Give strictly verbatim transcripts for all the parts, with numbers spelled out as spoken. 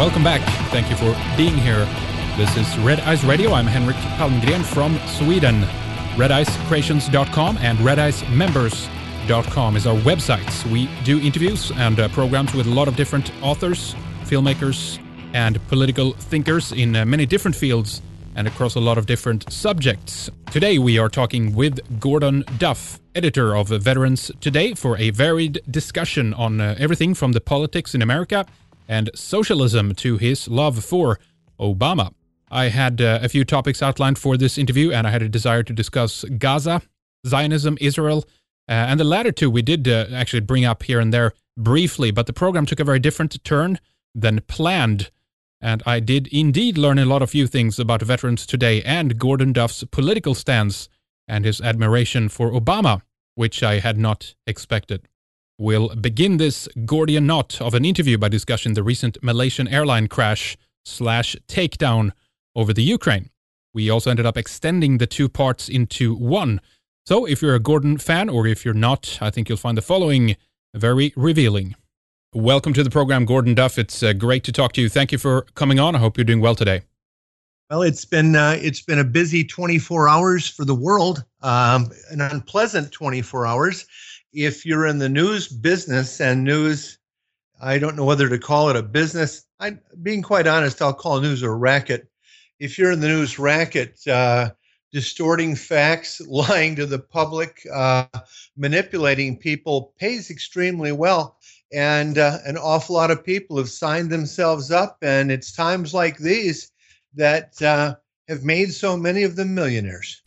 welcome back. Thank you for being here. This is Red Ice Radio. I'm Henrik Palmgren from Sweden. red ice creations dot com and red ice members dot com is our websites. We do interviews and uh, programs with a lot of different authors, filmmakers, and political thinkers in uh, many different fields and across a lot of different subjects. Today we are talking with Gordon Duff, editor of Veterans Today, for a varied discussion on uh, everything from the politics in America and socialism to his love for Obama. I had uh, a few topics outlined for this interview, and I had a desire to discuss Gaza, Zionism, Israel, uh, and the latter two we did uh, actually bring up here and there briefly, but the program took a very different turn than planned, and I did indeed learn a lot of few things about Veterans Today and Gordon Duff's political stance and his admiration for Obama, which I had not expected. We'll begin this Gordian knot of an interview by discussing the recent Malaysian airline crash slash takedown over the Ukraine. We also ended up extending the two parts into one. So if you're a Gordon fan, or if you're not, I think you'll find the following very revealing. Welcome to the program, Gordon Duff. It's uh, great to talk to you. Thank you for coming on. I hope you're doing well today. Well, it's been uh, it's been a busy twenty-four hours for the world, um, an unpleasant twenty-four hours. If you're in the news business and news, I don't know whether to call it a business. I, being quite honest, I'll call news a racket. If you're in the news racket, uh, distorting facts, lying to the public, uh, manipulating people pays extremely well. And uh, an awful lot of people have signed themselves up. And it's times like these that uh, have made so many of them millionaires.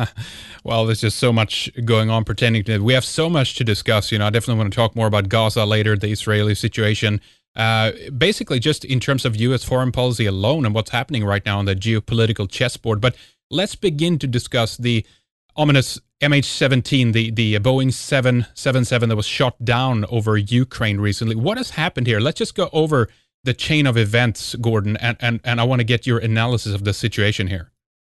Well, there's just so much going on pertaining to it. We have so much to discuss. You know, I definitely want to talk more about Gaza later, the Israeli situation. Uh, basically, just in terms of U S foreign policy alone and what's happening right now on the geopolitical chessboard. But let's begin to discuss the ominous M H seventeen, the, the Boeing seven seventy-seven that was shot down over Ukraine recently. What has happened here? Let's just go over the chain of events, Gordon, and, and, and I want to get your analysis of the situation here.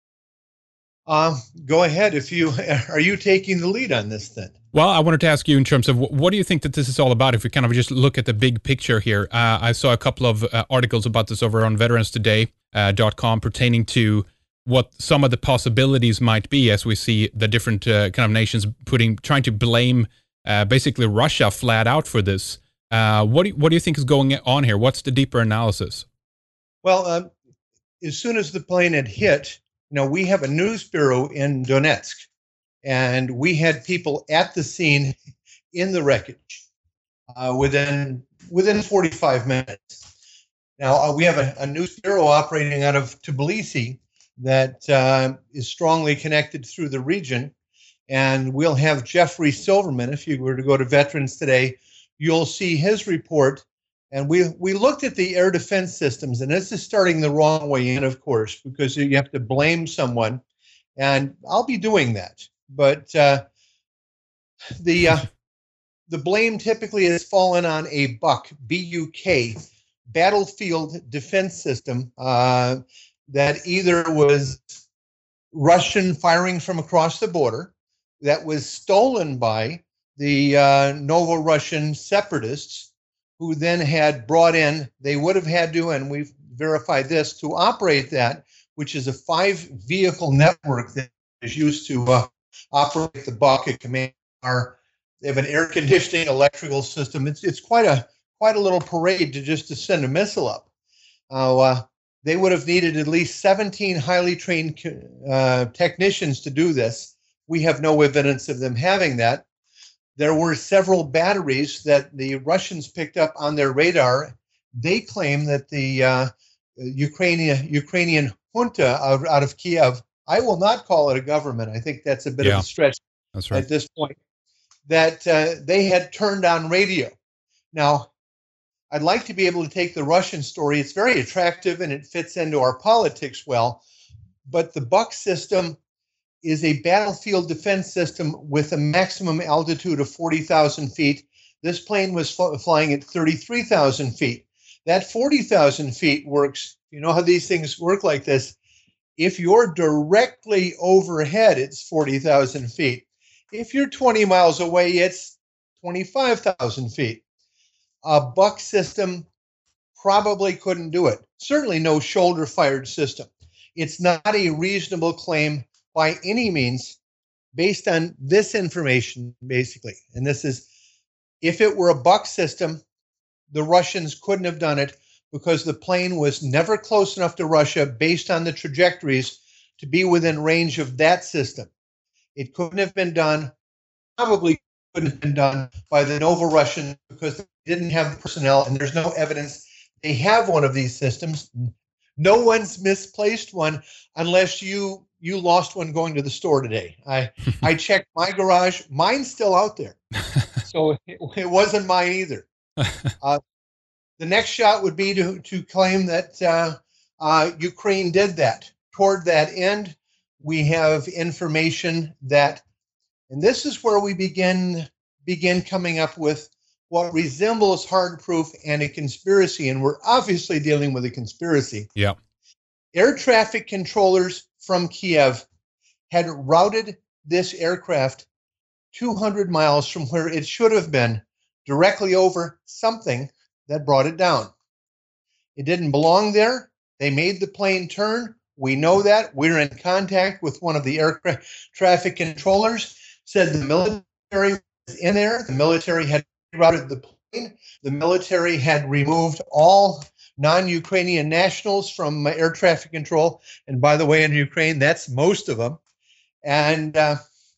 Uh, go ahead. If you are you taking the lead on this then? Well, I wanted to ask you in terms of what do you think that this is all about? If we kind of just look at the big picture here, uh, I saw a couple of uh, articles about this over on veterans today dot com pertaining to what some of the possibilities might be as we see the different uh, kind of nations putting trying to blame uh, basically Russia flat out for this. Uh, what do you, what do you think is going on here? What's the deeper analysis? Well, um, as soon as the plane had hit, you know, we have a news bureau in Donetsk, and we had people at the scene in the wreckage uh, within within forty-five minutes. Now, uh, we have a, a news bureau operating out of Tbilisi that uh, is strongly connected through the region, and we'll have Jeffrey Silverman. If you were to go to Veterans Today, you'll see his report. And we we looked at the air defense systems, and this is starting the wrong way in, of course, because you have to blame someone, and I'll be doing that. But uh, the uh, the blame typically has fallen on a Buk, B U K, battlefield defense system uh, that either was Russian firing from across the border, that was stolen by the uh, Novo-Russian separatists, who then had brought in, they would have had to, and we've verified this, to operate that, which is a five-vehicle network that is used to uh, operate the Buk at command. They have an air conditioning, electrical system. It's it's quite a quite a little parade to just to send a missile up. Uh, uh, they would have needed at least seventeen highly trained uh, technicians to do this. We have no evidence of them having that. There were several batteries that the Russians picked up on their radar. They claim that the uh, Ukrainian Ukrainian junta out, out of Kiev, I will not call it a government. I think that's a bit yeah, of a stretch that's right. at this point, that uh, they had turned on radio. Now, I'd like to be able to take the Russian story. It's very attractive and it fits into our politics well, but the Buk system is a battlefield defense system with a maximum altitude of forty thousand feet. This plane was fl- flying at thirty-three thousand feet. That forty thousand feet works. You know how these things work like this. If you're directly overhead, it's forty thousand feet. If you're twenty miles away, it's twenty-five thousand feet. A Buk system probably couldn't do it. Certainly no shoulder-fired system. It's not a reasonable claim by any means based on this information, basically. And this is, if it were a Buck system, the Russians couldn't have done it because the plane was never close enough to Russia based on the trajectories to be within range of that system. It couldn't have been done, probably couldn't have been done by the Novorussians because they didn't have the personnel and there's no evidence they have one of these systems. No one's misplaced one unless you you lost one going to the store today. I I checked my garage. Mine's still out there. So it, it wasn't mine either. Uh, the next shot would be to, to claim that uh, uh, Ukraine did that. Toward that end, we have information that, and this is where we begin begin coming up with what resembles hard proof and a conspiracy, and we're obviously dealing with a conspiracy. Yeah. Air traffic controllers from Kiev had routed this aircraft two hundred miles from where it should have been, directly over something that brought it down. It didn't belong there. They made the plane turn. We know that. We're in contact with one of the air traffic controllers, said the military was in there. The military had routed the plane. The military had removed all non-Ukrainian nationals from air traffic control. And by the way, in Ukraine, that's most of them. And uh,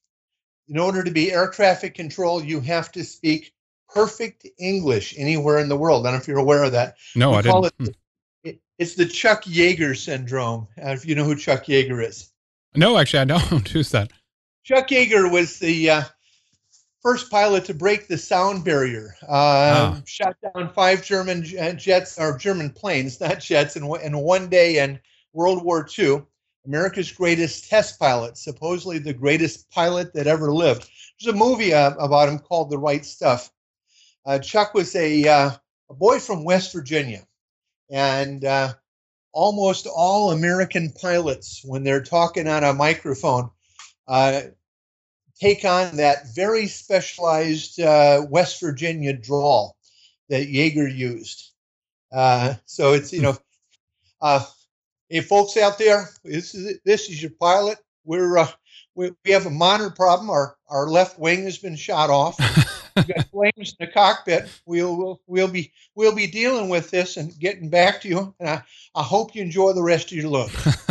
in order to be air traffic control, you have to speak perfect English anywhere in the world. I don't know if you're aware of that. No, we I call didn't. It, it, it's the Chuck Yeager syndrome, uh, if you know who Chuck Yeager is. No, actually, I don't. Who's that? Chuck Yeager was the uh, first pilot to break the sound barrier. Uh, ah. Shot down five German jets, or German planes, not jets, in, in one day in World War Two. America's greatest test pilot, supposedly the greatest pilot that ever lived. There's a movie uh, about him called The Right Stuff. Uh, Chuck was a, uh, a boy from West Virginia, and uh, almost all American pilots, when they're talking on a microphone, uh, take on that very specialized uh, West Virginia drawl that Yeager used. Uh, so it's, you know, uh, hey, folks out there, this is this is your pilot. We're uh, we, we have a minor problem. Our our left wing has been shot off. We've got flames in the cockpit. We'll, we'll we'll be we'll be dealing with this and getting back to you. And I, I hope you enjoy the rest of your load.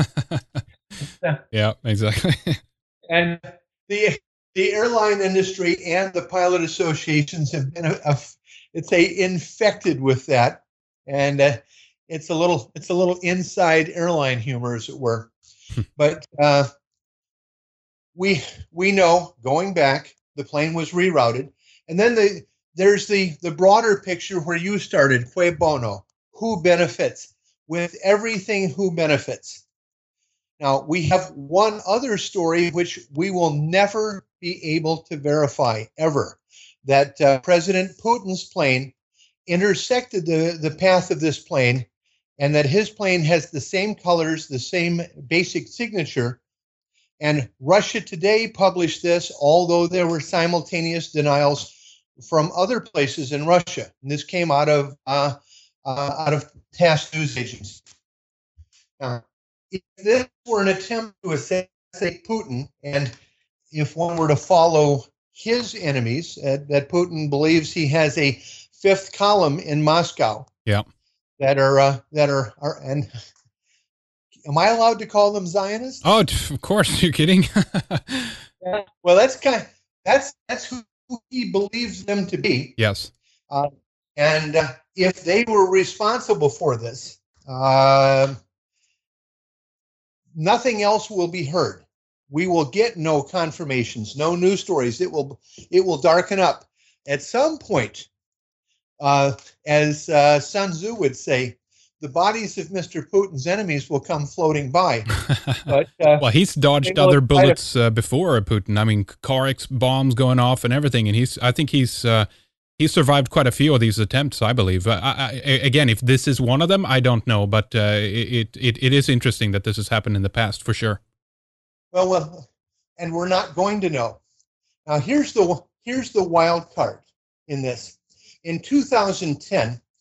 Yeah, exactly. And the the airline industry and the pilot associations have been a, a it's a infected with that, and uh, it's a little it's a little inside airline humor, as it were. But uh, we we know, going back, the plane was rerouted. And then the, there's the, the broader picture where you started, cui bono, who benefits, with everything who benefits. Now, we have one other story which we will never be able to verify, ever, that uh, President Putin's plane intersected the, the path of this plane, and that his plane has the same colors, the same basic signature. And Russia Today published this, although there were simultaneous denials from other places in Russia. And this came out of uh, uh, out of TASS news agency. Now, if this were an attempt to assassinate Putin, and if one were to follow his enemies, uh, that Putin believes he has a fifth column in Moscow. Yeah. That are uh, that are, are and. Am I allowed to call them Zionists? Oh, of course. You're kidding. Yeah. Well, that's kind of, that's that's who he believes them to be. Yes. Uh, and uh, if they were responsible for this, uh, nothing else will be heard. We will get no confirmations, no news stories. It will it will darken up at some point. Uh, as uh, Sun Tzu would say, the bodies of Mister Putin's enemies will come floating by. But, uh, well, he's dodged other bullets uh, before Putin. I mean, car X bombs going off and everything, and he's. I think he's uh, he's survived quite a few of these attempts. I believe. Uh, I, I, again, if this is one of them, I don't know, but uh, it, it it is interesting that this has happened in the past for sure. Well, well, and we're not going to know. Now, here's the here's the wild card in this. In two thousand ten.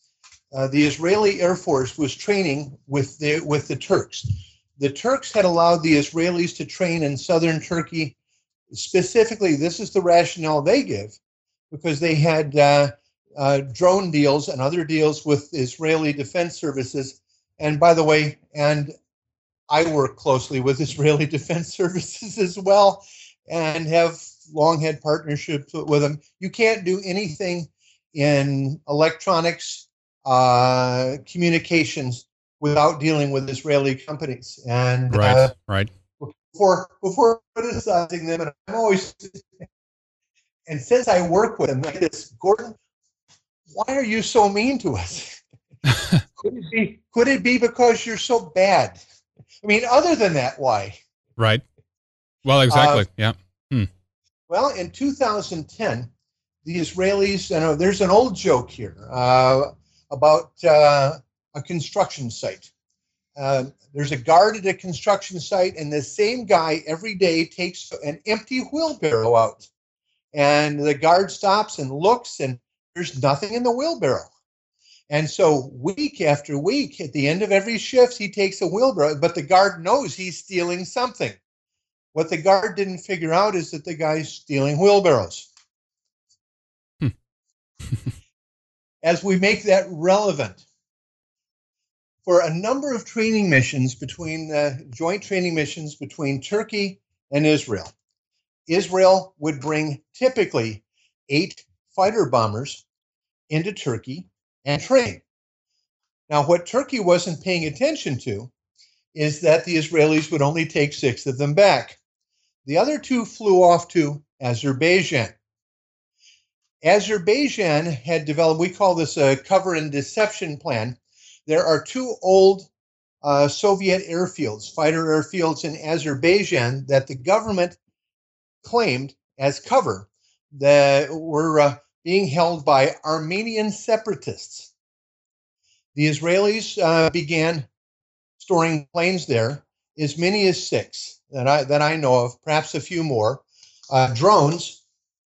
uh, the Israeli Air Force was training with the with the Turks. The Turks had allowed the Israelis to train in southern Turkey. Specifically, this is the rationale they give, because they had uh, uh, drone deals and other deals with Israeli defense services. And by the way, and I work closely with Israeli defense services as well, and have long had partnerships with them. You can't do anything in electronics uh, communications without dealing with Israeli companies. And right, uh, right. Before before criticizing them, and I'm always, and since I work with them, like this, Gordon, why are you so mean to us? could it be could it be because you're so bad? I mean, other than that, why? Right. Well, exactly. Uh, yeah. Hmm. Well, in two thousand ten, the Israelis, you know, there's an old joke here uh, about uh, a construction site. Uh, there's a guard at a construction site, and the same guy every day takes an empty wheelbarrow out. And the guard stops and looks, and there's nothing in the wheelbarrow. And so week after week, at the end of every shift, he takes a wheelbarrow, but the guard knows he's stealing something. What the guard didn't figure out is that the guy's stealing wheelbarrows. Hmm. As we make that relevant, for a number of training missions between uh, joint training missions between Turkey and Israel, Israel would bring typically eight fighter bombers into Turkey and train. Now, what Turkey wasn't paying attention to is that the Israelis would only take six of them back. The other two flew off to Azerbaijan. Azerbaijan had developed, we call this a cover and deception plan. There are two old uh, Soviet airfields, fighter airfields in Azerbaijan that the government claimed as cover that were uh, being held by Armenian separatists. The Israelis uh, began storing planes there, as many as six that I, that I know of, perhaps a few more. Uh, drones.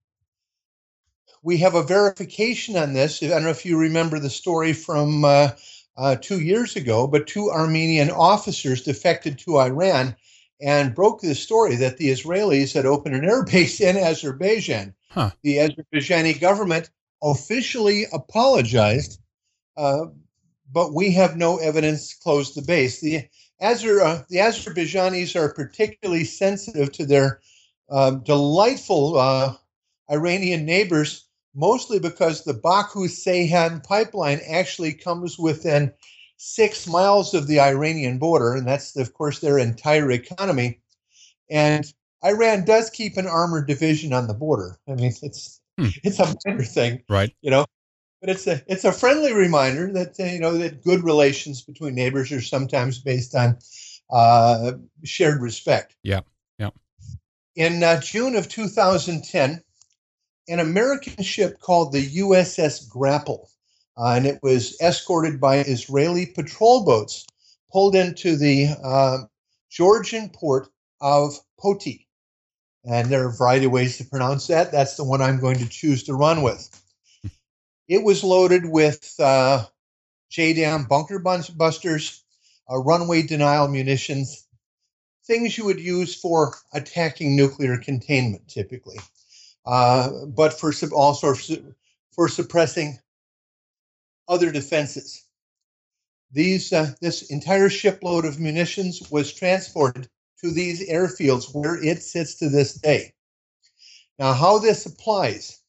We have a verification on this. I don't know if you remember the story from uh, Uh, two years ago, but two Armenian officers defected to Iran and broke the story that the Israelis had opened an air base in Azerbaijan. Huh. The Azerbaijani government officially apologized, uh, but we have no evidence to close the base. The, Azer, uh, the Azerbaijanis are particularly sensitive to their uh, delightful uh, Iranian neighbors, mostly because the Baku-Ceyhan pipeline actually comes within six miles of the Iranian border, and that's, of course, their entire economy. And Iran does keep an armored division on the border. I mean, it's hmm. it's a minor thing, right? You know, but it's a it's a friendly reminder that uh, you know that good relations between neighbors are sometimes based on uh, shared respect. Yeah, yeah. In uh, June of two thousand ten. An American ship called the U S S Grapple, uh, and it was escorted by Israeli patrol boats, pulled into the uh, Georgian port of Poti. And there are a variety of ways to pronounce that. That's the one I'm going to choose to run with. It was loaded with uh, J DAM bunker busters, uh, runway denial munitions, things you would use for attacking nuclear containment, typically. Uh, but for sub- also for suppressing other defenses. These uh, this entire shipload of munitions was transported to these airfields where it sits to this day. Now, how this applies.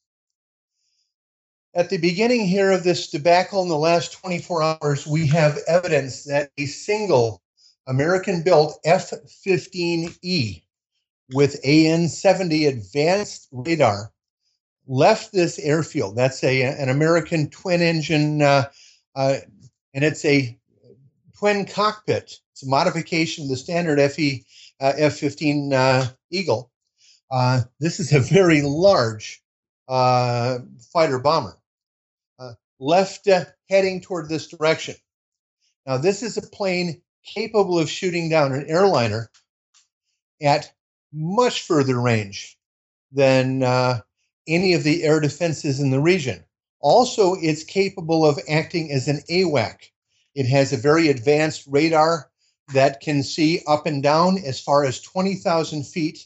At the beginning here of this debacle in the last twenty-four hours, we have evidence that a single American-built F fifteen E with A N seventy advanced radar left this airfield. That's a an American twin engine, uh, uh, and it's a twin cockpit. It's a modification of the standard F E, uh, F fifteen uh, Eagle. Uh, this is a very large uh, fighter bomber. Uh, left uh, heading toward this direction. Now, this is a plane capable of shooting down an airliner at much further range than uh, any of the air defenses in the region. Also, it's capable of acting as an A WAC. It has a very advanced radar that can see up and down as far as twenty thousand feet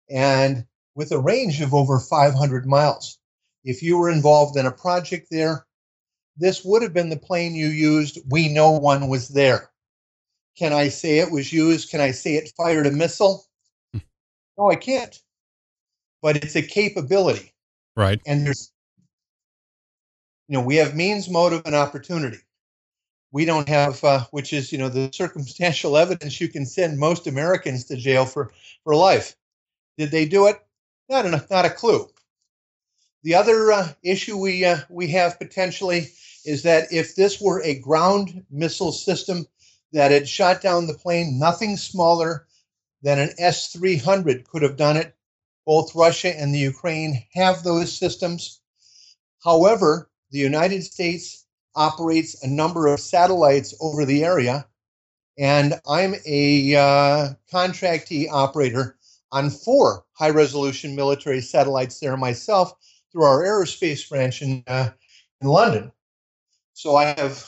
and with a range of over five hundred miles. If you were involved in a project there, this would have been the plane you used. We know one was there. Can I say it was used? Can I say it fired a missile? No, I can't. But it's a capability. Right. And there's, you know, we have means, motive, and opportunity. We don't have, uh, which is, you know, the circumstantial evidence you can send most Americans to jail for, for life. Did they do it? Not a, not a clue. The other uh, issue we uh, we have potentially is that if this were a ground missile system that had shot down the plane, nothing smaller than an S three hundred could have done it. Both Russia and the Ukraine have those systems. However, the United States operates a number of satellites over the area, and I'm a uh, contractee operator on four high-resolution military satellites there myself through our aerospace branch in, uh, in London. So I have,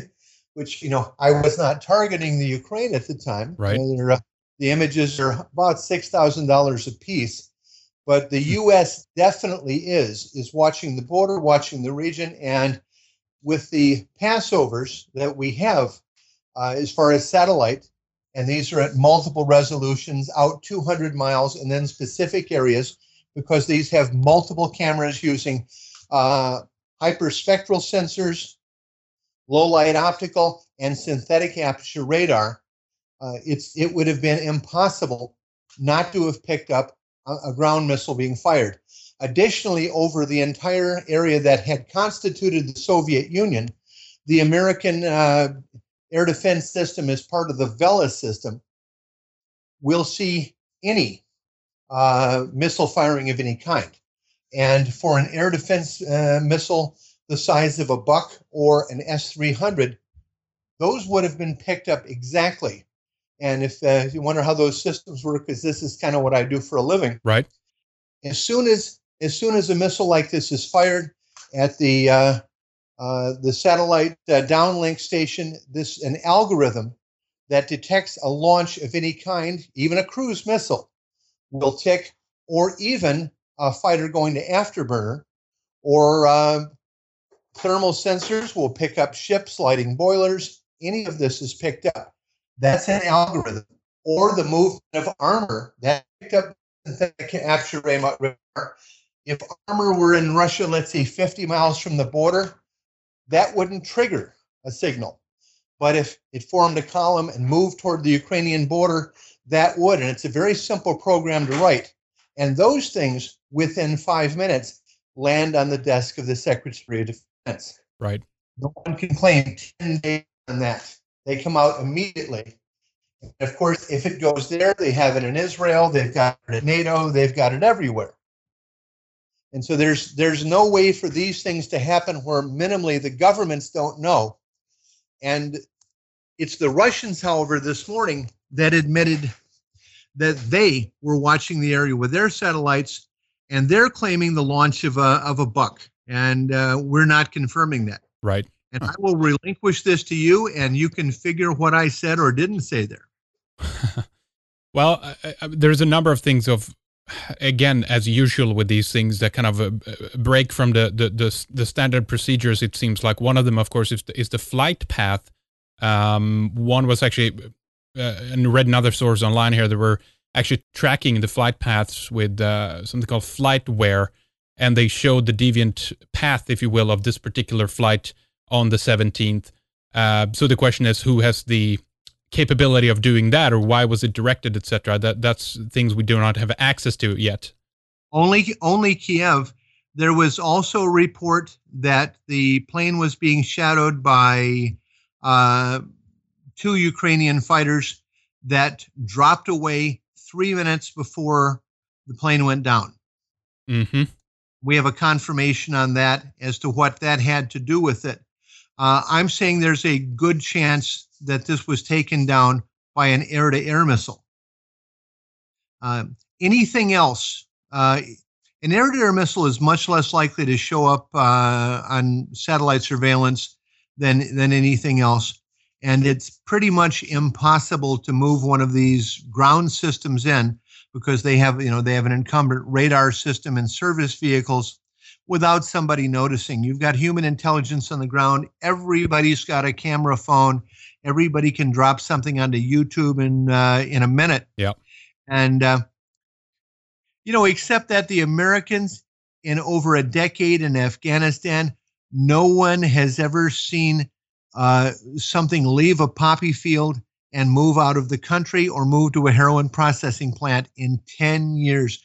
which, you know, I was not targeting the Ukraine at the time. Right. Uh, the images are about six thousand dollars a piece. But the U S definitely is, is watching the border, watching the region, and with the passovers that we have uh, as far as satellite, and these are at multiple resolutions, out two hundred miles, and then specific areas, because these have multiple cameras using uh, hyperspectral sensors, low-light optical, and synthetic aperture radar. Uh, it's it would have been impossible not to have picked up a, a ground missile being fired. Additionally, over the entire area that had constituted the Soviet Union, the American uh, air defense system, as part of the Vela system, will see any uh, missile firing of any kind. And for an air defense uh, missile the size of a Buck or an S three hundred, those would have been picked up exactly. And if uh, you wonder how those systems work, because this is kind of what I do for a living. Right. As soon as as soon as a missile like this is fired at the uh, uh, the satellite uh, downlink station, this an algorithm that detects a launch of any kind, even a cruise missile, will tick, or even a fighter going to afterburner, or uh, thermal sensors will pick up ships, lighting boilers. Any of this is picked up. That's an algorithm. Or the movement of armor that picked up synthetic aperture radar. If armor were in Russia, let's say fifty miles from the border, that wouldn't trigger a signal. But if it formed a column and moved toward the Ukrainian border, that would. And it's a very simple program to write. And those things, within five minutes, land on the desk of the Secretary of Defense. Right. No one can claim ten days on that. They come out immediately. And of course, if it goes there, they have it in Israel, they've got it at NATO, they've got it everywhere. And so there's there's no way for these things to happen where minimally the governments don't know. And it's the Russians, however, this morning that admitted that they were watching the area with their satellites, and they're claiming the launch of a of a Buck. And uh, we're not confirming that. Right. And I will relinquish this to you, and you can figure what I said or didn't say there. Well, uh, uh, there's a number of things of, again, as usual with these things, that kind of uh, break from the, the the the standard procedures. It seems like one of them, of course, is the, is the flight path. Um, one was actually, uh, and read another source online here, they were actually tracking the flight paths with uh, something called FlightWare, and they showed the deviant path, if you will, of this particular flight on the seventeenth. Uh, so the question is, who has the capability of doing that, or why was it directed, et cetera? That that's things we do not have access to yet. Only, only Kiev. There was also a report that the plane was being shadowed by uh, two Ukrainian fighters that dropped away three minutes before the plane went down. Mm-hmm. We have a confirmation on that as to what that had to do with it. Uh, I'm saying there's a good chance that this was taken down by an air-to-air missile. Uh, anything else, uh, An air-to-air missile is much less likely to show up uh, on satellite surveillance than than anything else, and it's pretty much impossible to move one of these ground systems in because they have you know they have an incumbent radar system and service vehicles without somebody noticing. You've got human intelligence on the ground. Everybody's got a camera phone. Everybody can drop something onto YouTube in uh, in a minute. Yeah. And uh, you know, except that the Americans in over a decade in Afghanistan, no one has ever seen uh, something leave a poppy field and move out of the country or move to a heroin processing plant in ten years.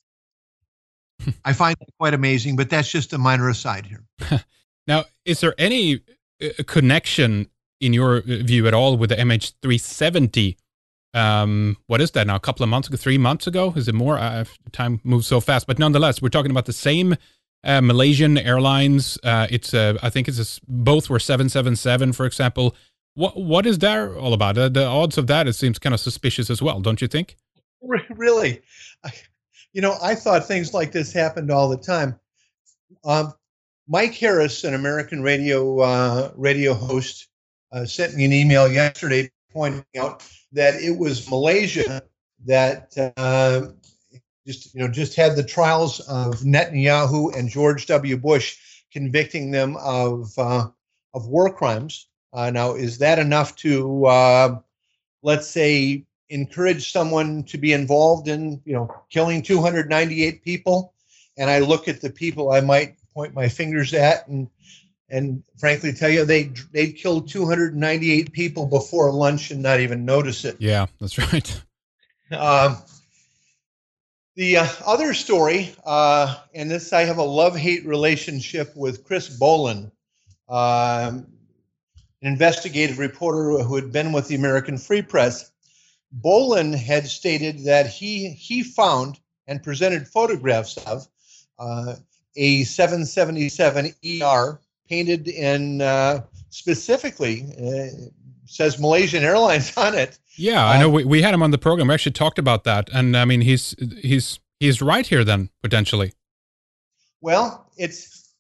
I find that quite amazing, but that's just a minor aside here. Now, is there any uh, connection in your view at all with the M H three seventy? Um, what is that now? A couple of months ago, three months ago? Is it more? Uh, time moves so fast, but nonetheless, we're talking about the same uh, Malaysian Airlines. Uh, it's uh, I think it's a, both were seven seven seven, for example. What what is that all about? Uh, the odds of that, it seems kind of suspicious as well, don't you think? Really? I, you know, I thought things like this happened all the time. Um, Mike Harris, an American radio uh, radio host, uh, sent me an email yesterday pointing out that it was Malaysia that uh, just you know just had the trials of Netanyahu and George W. Bush, convicting them of uh, of war crimes. Uh, now, is that enough to uh, let's say encourage someone to be involved in you know killing two hundred ninety-eight people? And I look at the people I might point my fingers at, and and frankly tell you they they killed two hundred ninety-eight people before lunch and not even notice it. Yeah, that's right. Um, the uh, other story, uh, and this I have a love-hate relationship with Chris Boland, um, an investigative reporter who had been with the American Free Press. Boland had stated that he he found and presented photographs of uh, a seven seventy-seven E R painted in uh, specifically uh, says Malaysian Airlines on it. Yeah, I know. We, we had him on the program. We actually talked about that, and I mean, he's he's he's right here then potentially. Well, it's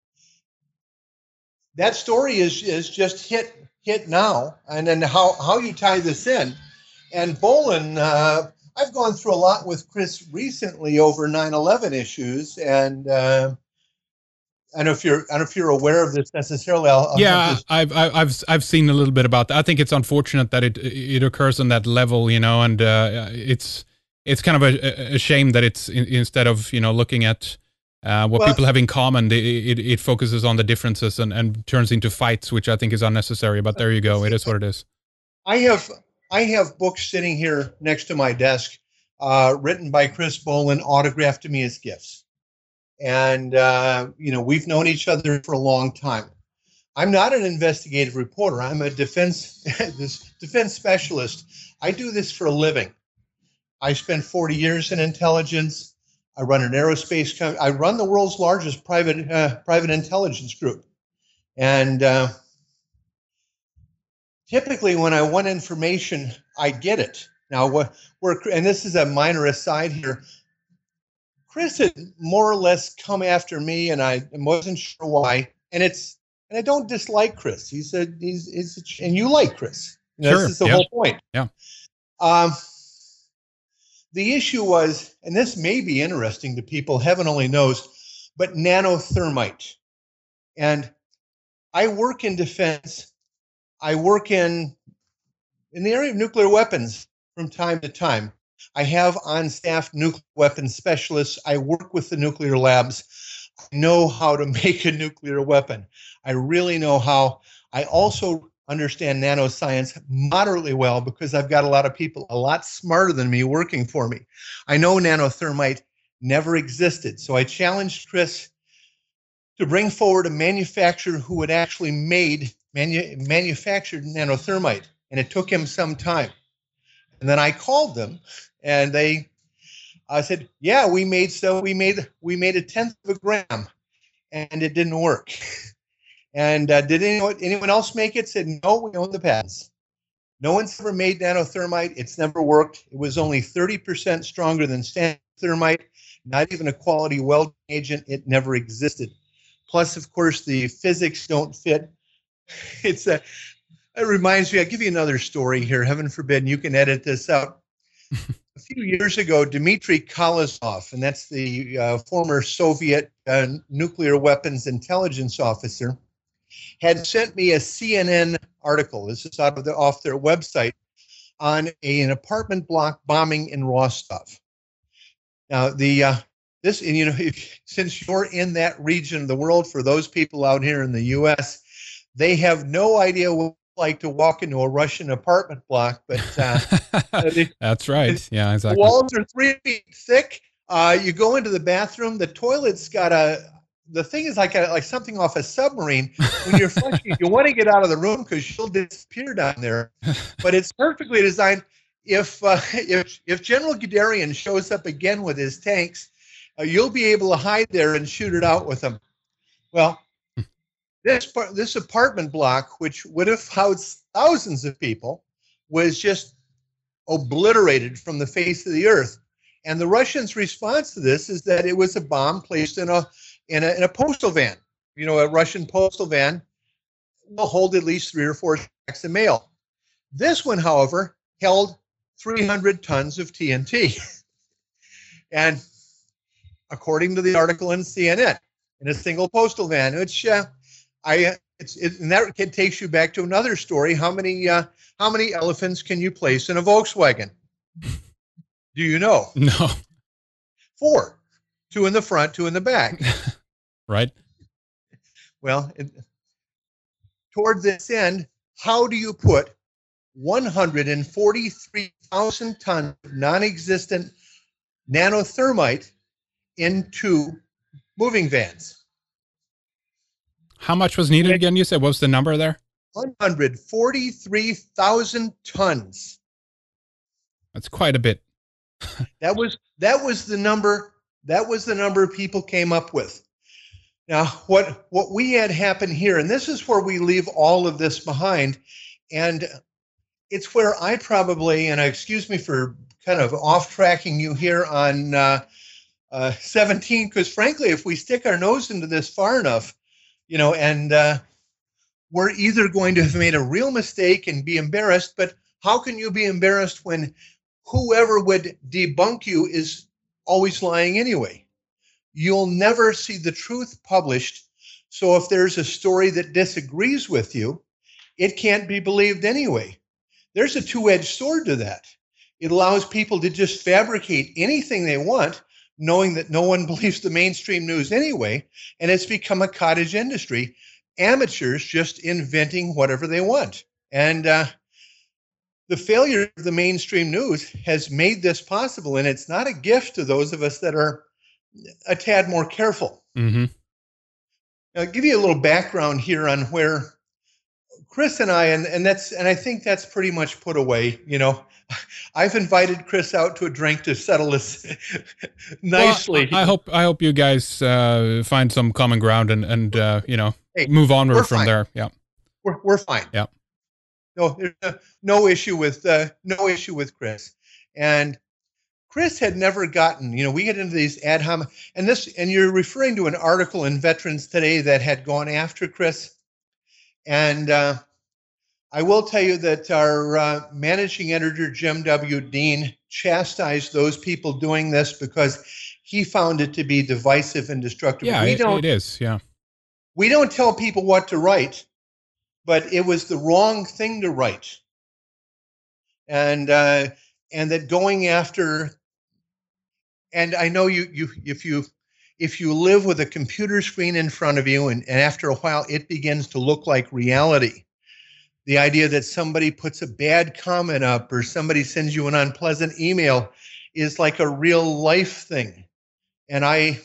that story is is just hit hit now, and then how how you tie this in. And Boland, uh, I've gone through a lot with Chris recently over nine eleven issues, and uh, I don't know if you're I don't know if you're aware of this necessarily. I'll, I'll yeah, I've I've I've seen a little bit about that. I think it's unfortunate that it it occurs on that level, you know, and uh, it's it's kind of a, a shame that it's in, instead of you know looking at uh, what well, people have in common, it, it it focuses on the differences and and turns into fights, which I think is unnecessary. But there you go, it is what it is. I have. I have books sitting here next to my desk, uh, written by Chris Boland, autographed to me as gifts. And, uh, you know, we've known each other for a long time. I'm not an investigative reporter. I'm a defense this defense specialist. I do this for a living. I spent forty years in intelligence. I run an aerospace company. I run the world's largest private uh, private intelligence group. And uh, typically, when I want information, I get it. Now, we're, and this is a minor aside here, Chris had more or less come after me, and I wasn't sure why. And it's, and I don't dislike Chris. He's a, he's, he's a, and you like Chris. You know, sure. This is the yeah. whole point. Yeah. Um, the issue was, and this may be interesting to people, heaven only knows, but nanothermite. And I work in defense. I work in in the area of nuclear weapons from time to time. I have on staff nuclear weapons specialists. I work with the nuclear labs. I know how to make a nuclear weapon. I really know how. I also understand nanoscience moderately well because I've got a lot of people a lot smarter than me working for me. I know nanothermite never existed. So I challenged Chris to bring forward a manufacturer who had actually made Manu- manufactured nanothermite, and it took him some time. And then I called them, and they, I said, "Yeah, we made so we made we made a tenth of a gram, and it didn't work." And uh, did anyone anyone else make it? Said, "No, we own the patents. No one's ever made nanothermite. It's never worked. It was only thirty percent stronger than standard thermite. not even a quality welding agent. It never existed. Plus, of course, the physics don't fit. It's a, it reminds me, I'll give you another story here. Heaven forbid, and you can edit this out. A few years ago, Dmitry Kolesov, and that's the uh, former Soviet uh, nuclear weapons intelligence officer, had sent me a C N N article. This is out of the, off their website on a, an apartment block bombing in Rostov. Now, the uh, this, and you know, if, since you're in that region of the world, for those people out here in the U S, they have no idea what it's like to walk into a Russian apartment block. But uh, they, that's right. Yeah, exactly. The walls are three feet thick. Uh, you go into the bathroom. The toilet's got a. The thing is like a, like something off a submarine. When you're flushing, you want to get out of the room because you'll disappear down there. But it's perfectly designed. If uh, if if General Guderian shows up again with his tanks, uh, you'll be able to hide there and shoot it out with them. Well, this this apartment block, which would have housed thousands of people, was just obliterated from the face of the earth. And the Russians' response to this is that it was a bomb placed in a in a, in a postal van. You know, a Russian postal van will hold at least three or four stacks of mail. This one, however, held three hundred tons of T N T. And according to the article in C N N, in a single postal van, which uh, I it's it, and that takes you back to another story. How many uh, how many elephants can you place in a Volkswagen? Do you know? No. Four. Two in the front, two in the back. Right. Well, it, toward this end, how do you put one hundred forty-three thousand tons of non-existent nanothermite into moving vans? How much was needed again? You said, what was the number there? one hundred forty-three thousand tons. That's quite a bit. That was that was the number that was the number people came up with. Now, what what we had happen here, and this is where we leave all of this behind, and it's where I probably, and excuse me for kind of off-tracking you here on uh, uh, seventeen, because frankly, if we stick our nose into this far enough, you know, and uh, we're either going to have made a real mistake and be embarrassed, but how can you be embarrassed when whoever would debunk you is always lying anyway? You'll never see the truth published. So if there's a story that disagrees with you, it can't be believed anyway. There's a two-edged sword to that. It allows people to just fabricate anything they want, knowing that no one believes the mainstream news anyway, and it's become a cottage industry. Amateurs just inventing whatever they want. And uh, the failure of the mainstream news has made this possible, and it's not a gift to those of us that are a tad more careful. Mm-hmm. I'll give you a little background here on where Chris and I, and, and that's, and I think that's pretty much put away. You know, I've invited Chris out to a drink to settle this nicely. Well, I hope, I hope you guys uh, find some common ground and, and uh, you know, hey, move onward from fine. there. Yeah. We're, we're fine. Yeah. No, there's no, no issue with, uh, no issue with Chris. And Chris had never gotten, you know, we get into these ad hoc, and this, and you're referring to an article in Veterans Today that had gone after Chris. And uh, I will tell you that our uh, managing editor, Jim W. Dean, chastised those people doing this because he found it to be divisive and destructive. Yeah, we it, don't, it is. Yeah. We don't tell people what to write, but it was the wrong thing to write. And, uh, and that going after, and I know you, you, if you, if you live with a computer screen in front of you, and, and after a while it begins to look like reality, the idea that somebody puts a bad comment up or somebody sends you an unpleasant email is like a real life thing. And I,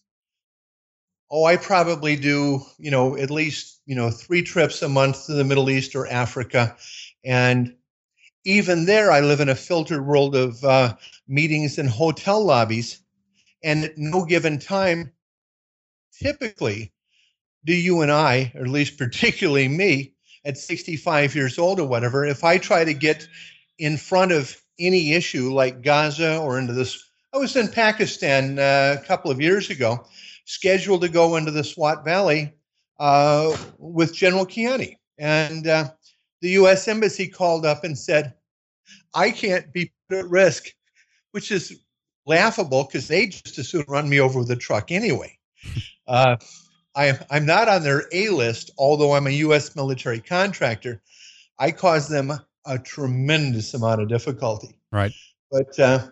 oh, I probably do, you know, at least, you know, three trips a month to the Middle East or Africa. And even there, I live in a filtered world of uh, meetings in hotel lobbies. And at no given time, typically, do you and I, or at least particularly me, at sixty-five years old or whatever, if I try to get in front of any issue like Gaza or into this I was in Pakistan uh, a couple of years ago, scheduled to go into the Swat Valley uh, with General Kiani. And uh, the U S Embassy called up and said, I can't be put at risk, which is laughable because they just as soon run me over with a truck anyway. Uh, I, I'm not on their A list, although I'm a U S military contractor. I cause them a tremendous amount of difficulty. Right. But, uh,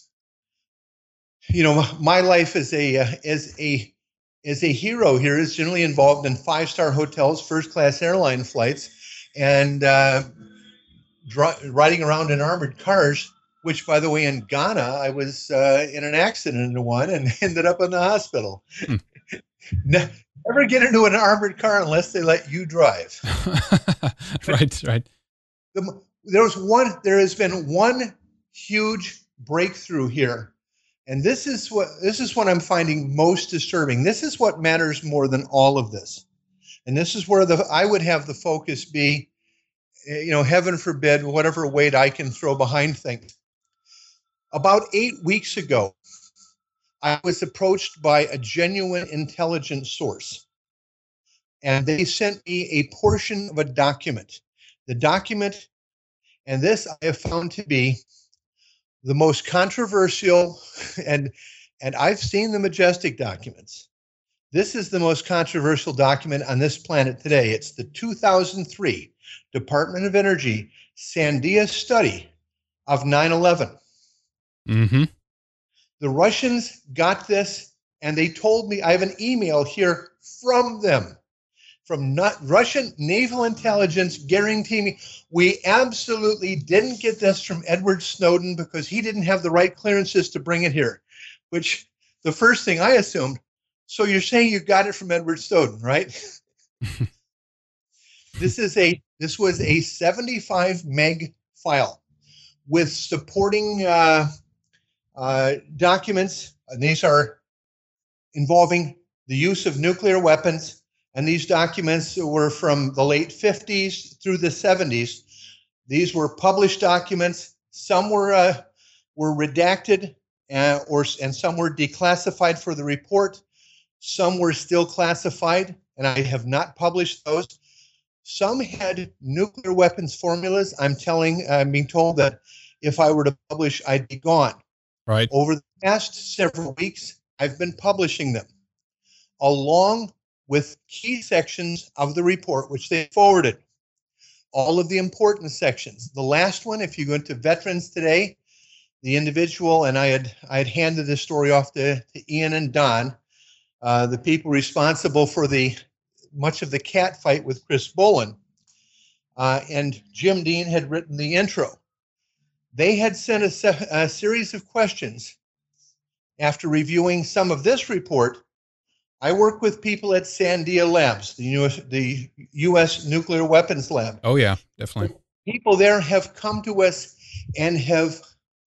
you know, my life as a, uh, as a, as a hero here is generally involved in five-star hotels, first-class airline flights, and uh, dri- riding around in armored cars, which, by the way, in Ghana, I was uh, in an accident in one and ended up in the hospital. Hmm. Never get into an armored car unless they let you drive. Right, right. The, there was one. There has been one huge breakthrough here, and this is what this is what I'm finding most disturbing. This is what matters more than all of this, and this is where the I would have the focus be. You know, heaven forbid, whatever weight I can throw behind things. About eight weeks ago, I was approached by a genuine intelligence source, and they sent me a portion of a document. The document, and this I have found to be the most controversial, and and I've seen the Majestic documents. This is the most controversial document on this planet today. It's the two thousand three Department of Energy Sandia study of nine eleven. Mm-hmm. The Russians got this, and they told me, I have an email here from them, from not Russian naval intelligence guaranteeing me, we absolutely didn't get this from Edward Snowden because he didn't have the right clearances to bring it here, which the first thing I assumed, so you're saying you got it from Edward Snowden, right? This is a this was a seventy-five meg file with supporting uh, uh, documents. And these are involving the use of nuclear weapons. And these documents were from the late fifties through the seventies. These were published documents. Some were uh, were redacted, uh, or and some were declassified for the report. Some were still classified, and I have not published those. Some had nuclear weapons formulas. I'm telling, I'm being told that if I were to publish, I'd be gone. Right. Over the past several weeks, I've been publishing them, along with key sections of the report, which they forwarded. All of the important sections. The last one, if you go into Veterans Today, the individual, and I had I had handed this story off to, to Ian and Don, uh, the people responsible for the much of the cat fight with Chris Bolin, uh, and Jim Dean had written the intro. They had sent a, se- a series of questions. After reviewing some of this report, I work with people at Sandia Labs, the U S, the U S Nuclear Weapons Lab. Oh, yeah, definitely. People there have come to us and have,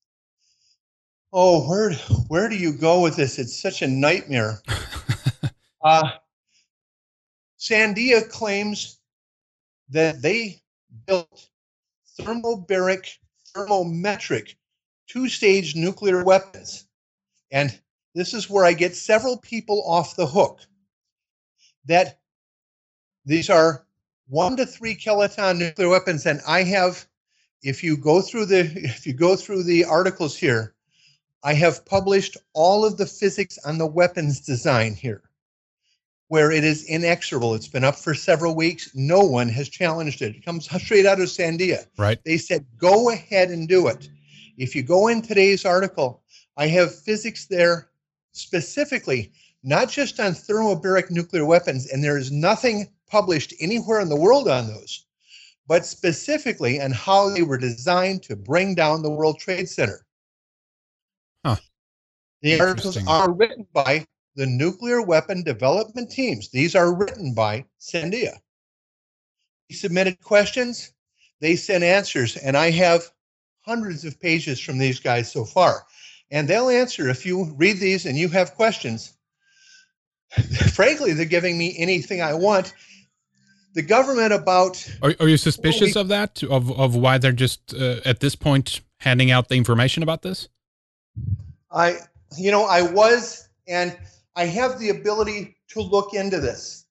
oh, where, where do you go with this? It's such a nightmare. uh, Sandia claims that they built thermobaric, thermometric, two-stage nuclear weapons. And this is where I get several people off the hook. That these are one to three kiloton nuclear weapons, and I have, if you go through the if you go through the articles here, I have published all of the physics on the weapons design here, where it is inexorable. It's been up for several weeks. No one has challenged it. It comes straight out of Sandia. Right. They said, go ahead and do it. If you go in today's article, I have physics there specifically, not just on thermobaric nuclear weapons, and there is nothing published anywhere in the world on those, but specifically on how they were designed to bring down the World Trade Center. Huh. The articles are written by the nuclear weapon development teams. These are written by Sandia. We submitted questions, they sent answers, and I have hundreds of pages from these guys so far. And they'll answer if you read these and you have questions. Frankly, they're giving me anything I want. The government about... Are, are you suspicious we, of that? Of, of why they're just, uh, at this point, handing out the information about this? I, you know, I was, and I have the ability to look into this.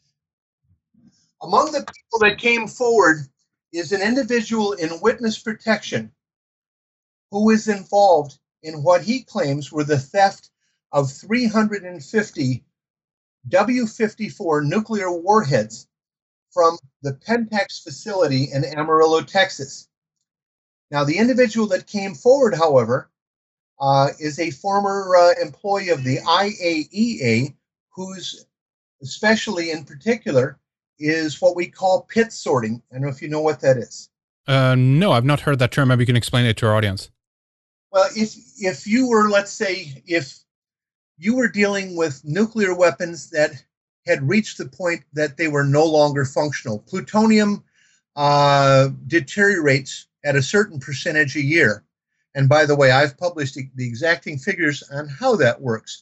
Among the people that came forward is an individual in witness protection who is involved in what he claims were the theft of three hundred fifty W fifty-four nuclear warheads from the Pentex facility in Amarillo, Texas. Now, the individual that came forward, however, uh, is a former uh, employee of the I A E A, whose especially in particular is what we call pit sorting. I don't know if you know what that is. Uh, no, I've not heard that term. Maybe you can explain it to our audience. Well, if if you were, let's say, if you were dealing with nuclear weapons that had reached the point that they were no longer functional, plutonium uh, deteriorates at a certain percentage a year. And by the way, I've published the exacting figures on how that works.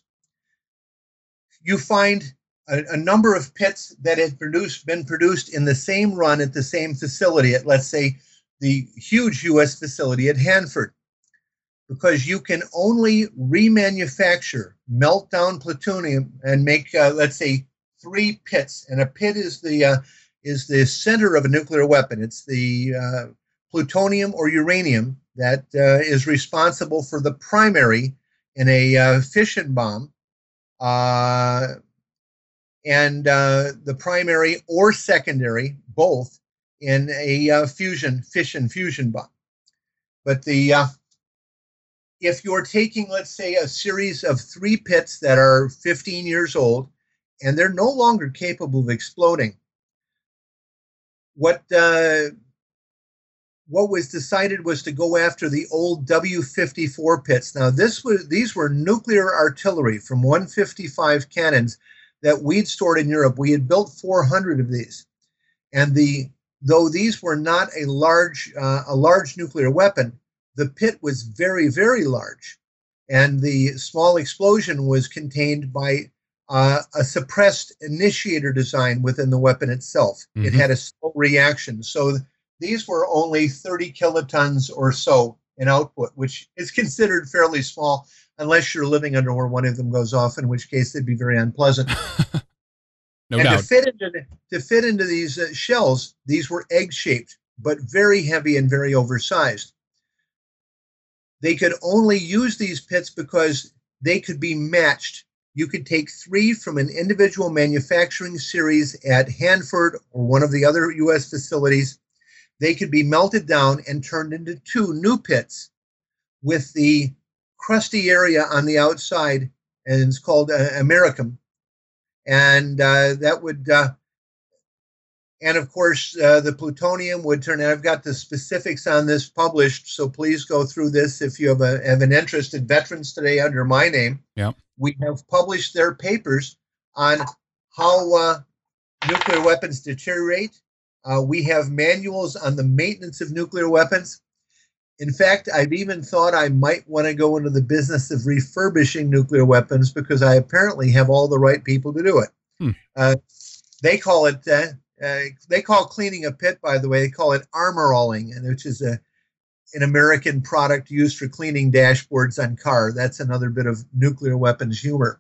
You find a, a number of pits that have produced, been produced in the same run at the same facility, at, let's say, the huge U S facility at Hanford, because you can only remanufacture, melt down plutonium and make, uh, let's say, three pits. And a pit is the uh, is the center of a nuclear weapon. It's the uh, plutonium or uranium that uh, is responsible for the primary in a uh, fission bomb, uh, and uh, the primary or secondary, both, in a uh, fusion, fission fusion bomb. But the uh, if you're taking, let's say, a series of three pits that are fifteen years old, and they're no longer capable of exploding, what uh, what was decided was to go after the old W fifty-four pits. Now, this was these were nuclear artillery from one fifty-five cannons that we'd stored in Europe. We had built four hundred of these, and the though these were not a large uh, a large nuclear weapon, the pit was very, very large, and the small explosion was contained by uh, a suppressed initiator design within the weapon itself. Mm-hmm. It had a slow reaction. So these were only thirty kilotons or so in output, which is considered fairly small, unless you're living under where one of them goes off, in which case they'd be very unpleasant. No and doubt. To fit into, the, to fit into these uh, shells, these were egg-shaped, but very heavy and very oversized. They could only use these pits because they could be matched. You could take three from an individual manufacturing series at Hanford or one of the other U S facilities. They could be melted down and turned into two new pits with the crusty area on the outside, and it's called uh, americium. And uh, that would, uh, and of course, uh, the plutonium would turn, and I've got the specifics on this published, so please go through this if you have, a, have an interest in Veterans Today under my name. Yeah. We have published their papers on how uh, nuclear weapons deteriorate. Uh, we have manuals on the maintenance of nuclear weapons. In fact, I've even thought I might want to go into the business of refurbishing nuclear weapons because I apparently have all the right people to do it. Hmm. Uh, they call it, uh, uh, they call cleaning a pit, by the way, they call it armoralling, and which is a an American product used for cleaning dashboards on car. That's another bit of nuclear weapons humor.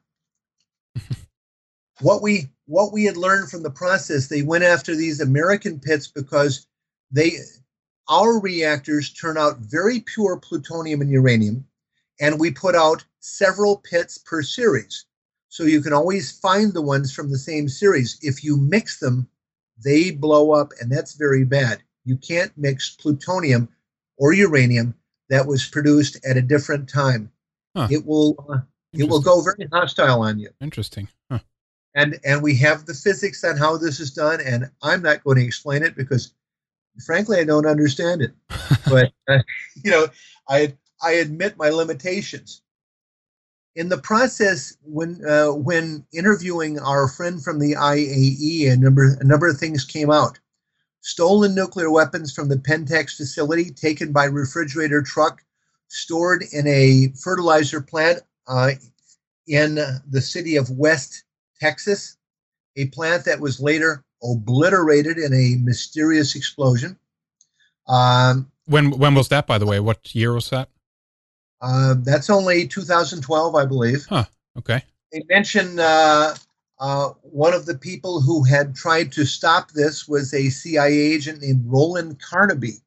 What we what we had learned from the process, they went after these American pits because they our reactors turn out very pure plutonium and uranium, and we put out several pits per series. So you can always find the ones from the same series. If you mix them, they blow up, and that's very bad. You can't mix plutonium or uranium that was produced at a different time. Huh. It will uh, it will go very hostile on you. Interesting. Huh. And and we have the physics on how this is done, and I'm not going to explain it because, frankly, I don't understand it. But uh, you know, I I admit my limitations. In the process, when uh, when interviewing our friend from the I A E, a number a number of things came out. Stolen nuclear weapons from the Pentex facility, taken by refrigerator truck, stored in a fertilizer plant uh, in the city of West Texas, a plant that was later obliterated in a mysterious explosion. Um, when when was that, by the way? What year was that? Uh, that's only two thousand twelve, I believe. Huh. Okay. They mention uh, uh, one of the people who had tried to stop this was a C I A agent named Roland Carnaby.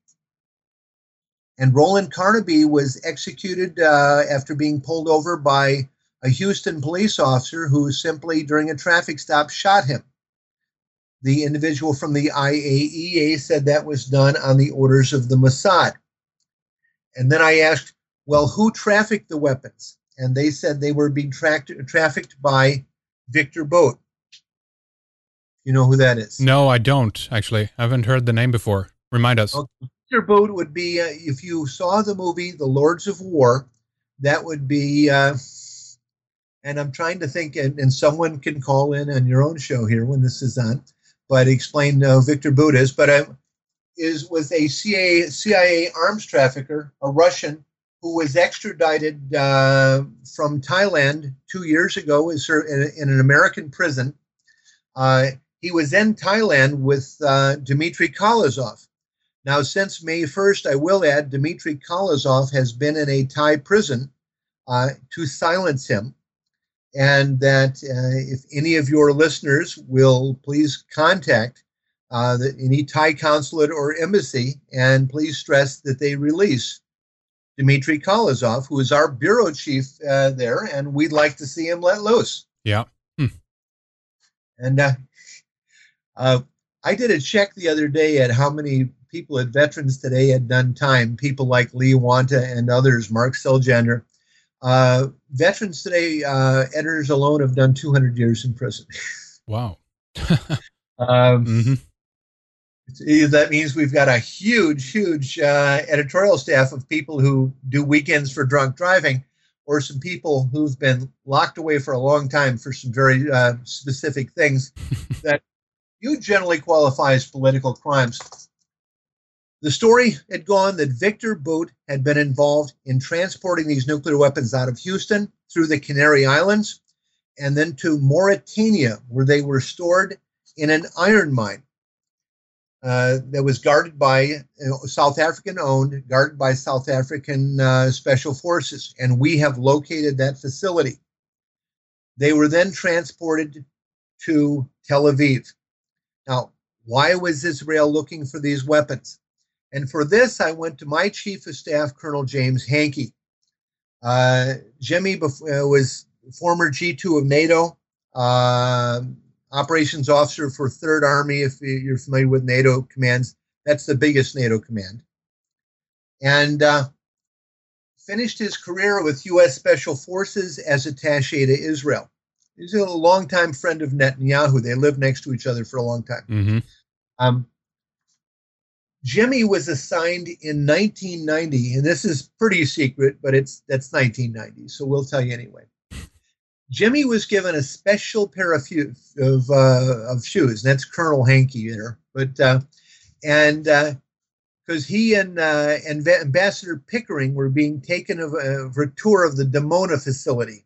And Roland Carnaby was executed uh, after being pulled over by a Houston police officer who simply, during a traffic stop, shot him. The individual from the I A E A said that was done on the orders of the Mossad. And then I asked, well, who trafficked the weapons? And they said they were being tracked, trafficked by Victor Bout. You know who that is? No, I don't, actually. I haven't heard the name before. Remind us. Okay. Victor Bout would be, uh, if you saw the movie The Lords of War, that would be, uh, and I'm trying to think, and, and someone can call in on your own show here when this is on, but explain uh, Victor Bout is, but uh, is was a C I A, C I A arms trafficker, a Russian, who was extradited uh, from Thailand two years ago in, in an American prison. Uh, he was in Thailand with uh, Dmitry Kolozov. Now, since May first, I will add, Dmitry Kolozov has been in a Thai prison uh, to silence him. And that uh, if any of your listeners will please contact uh, the, any Thai consulate or embassy, and please stress that they release Dmitry Kolozov, who is our bureau chief uh, there, and we'd like to see him let loose. Yeah. Hmm. And uh, uh, I did a check the other day at how many people at Veterans Today had done time, people like Lee Wanta and others, Mark Seljander. Uh, Veterans Today uh, editors alone have done two hundred years in prison. Wow. um, mm-hmm. That means we've got a huge, huge uh, editorial staff of people who do weekends for drunk driving, or some people who've been locked away for a long time for some very uh, specific things that you generally qualify as political crimes. The story had gone that Victor Bout had been involved in transporting these nuclear weapons out of Houston through the Canary Islands and then to Mauritania, where they were stored in an iron mine. Uh, that was guarded by you know, South African owned, guarded by South African uh, special forces. And we have located that facility. They were then transported to Tel Aviv. Now, why was Israel looking for these weapons? And for this, I went to my chief of staff, Colonel James Hankey. Uh, Jimmy uh, was former G two of NATO, uh, operations officer for Third Army, if you're familiar with NATO commands. That's the biggest NATO command. And uh, finished his career with U S Special Forces as attaché to Israel. He's a longtime friend of Netanyahu. They lived next to each other for a long time. Mm-hmm. Um, Jimmy was assigned in nineteen ninety, and this is pretty secret, but it's that's nineteen ninety, so we'll tell you anyway. Jimmy was given a special pair of of, uh, of shoes, and that's Colonel Hankey there. But uh, and because uh, he and uh, and Ambassador Pickering were being taken of, uh, for a tour of the Dimona facility,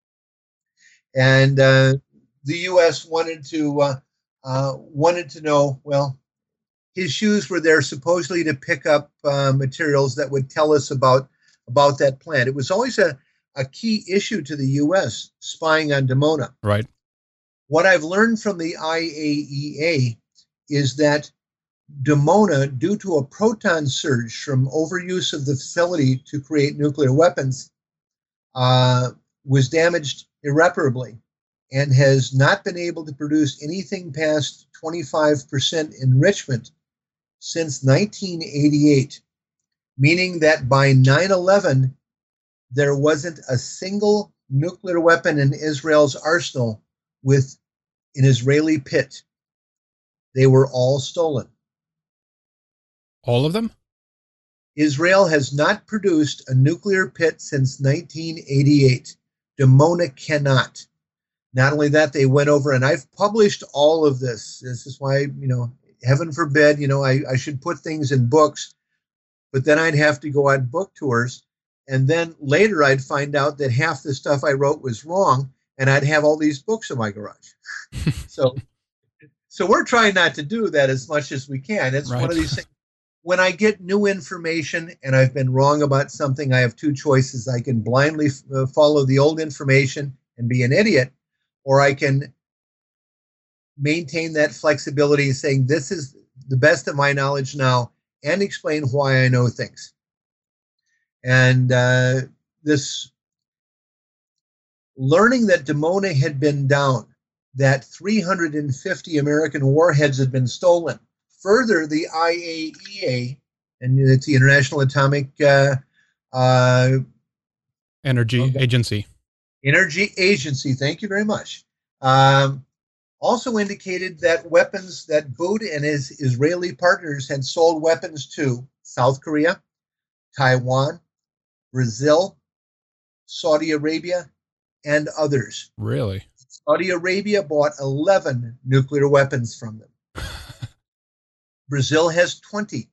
and uh, the U S wanted to uh, uh, wanted to know, well, his shoes were there supposedly to pick up uh, materials that would tell us about about that plant. It was always a a key issue to the U S, spying on Dimona. Right. What I've learned from the I A E A is that Dimona, due to a proton surge from overuse of the facility to create nuclear weapons, uh, was damaged irreparably and has not been able to produce anything past twenty-five percent enrichment since nineteen eighty-eight, meaning that by nine eleven, there wasn't a single nuclear weapon in Israel's arsenal with an Israeli pit. They were all stolen. All of them? Israel has not produced a nuclear pit since nineteen eighty-eight. Dimona cannot. Not only that, they went over, and I've published all of this. This is why, you know, heaven forbid, you know, I, I should put things in books, but then I'd have to go on book tours. And then later I'd find out that half the stuff I wrote was wrong, and I'd have all these books in my garage. so so we're trying not to do that as much as we can. It's right. one of these things when I get new information and I've been wrong about something, I have two choices. I can blindly uh, follow the old information and be an idiot, or I can maintain that flexibility, saying this is the best of my knowledge now, and explain why I know things. And uh, this learning that Dimona had been down, that three hundred fifty American warheads had been stolen. Further, the I A E A, and it's the International Atomic uh, uh, Energy okay. Agency. Energy Agency, thank you very much. Um, also indicated that weapons that Boud and his Israeli partners had sold weapons to South Korea, Taiwan, Brazil, Saudi Arabia, and others. Really? Saudi Arabia bought eleven nuclear weapons from them. Brazil has twenty.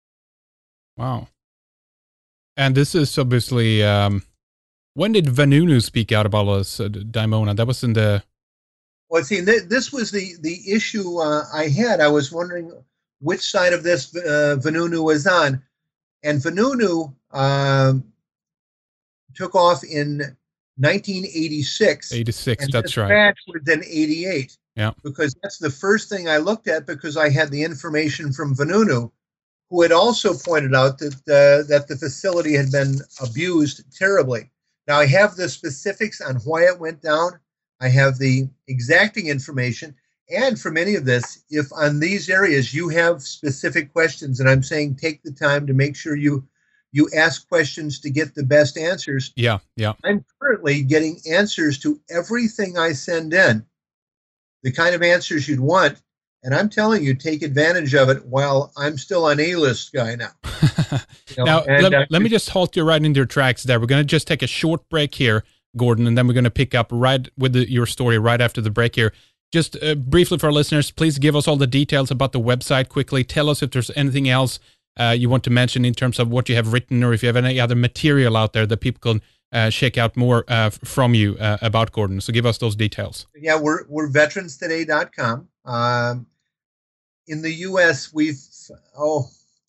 Wow. And this is obviously, um, when did Vanunu speak out about this, uh, Dimona? That was in the... Well, see, th- this was the, the issue uh, I had. I was wondering which side of this uh, Vanunu was on. And Vanunu um, took off in nineteen eighty-six. eighty-six, and that's right. Dispatch was in eighty-eight. Yeah. Because that's the first thing I looked at, because I had the information from Vanunu, who had also pointed out that uh, that the facility had been abused terribly. Now, I have the specifics on why it went down. I have the exacting information. And for many of this, if on these areas you have specific questions, and I'm saying take the time to make sure you you ask questions to get the best answers. Yeah, yeah. I'm currently getting answers to everything I send in, the kind of answers you'd want. And I'm telling you, take advantage of it while I'm still an A-list guy now. You know, now, and, let, uh, let me just halt you right in your tracks there. We're going to just take a short break here, Gordon, and then we're going to pick up right with the, your story right after the break here. Just uh, briefly for our listeners, please give us all the details about the website quickly. Tell us if there's anything else uh, you want to mention in terms of what you have written, or if you have any other material out there that people can uh, check out more uh, from you uh, about Gordon. So give us those details. Yeah, we're we're veterans today dot com. Um, in the U S, we've, oh,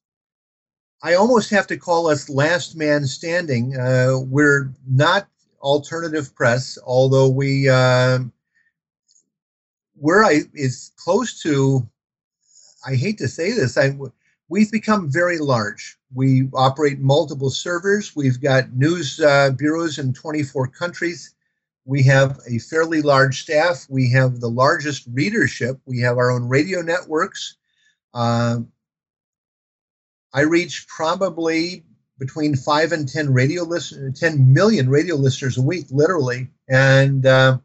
I almost have to call us last man standing. Uh, we're not alternative press, although we, uh, we're I, is close to, I hate to say this, I, we've become very large. We operate multiple servers. We've got news uh, bureaus in twenty-four countries. We have a fairly large staff. We have the largest readership. We have our own radio networks. Uh, I reach probably between five and ten radio listeners, ten million radio listeners a week, literally. And uh,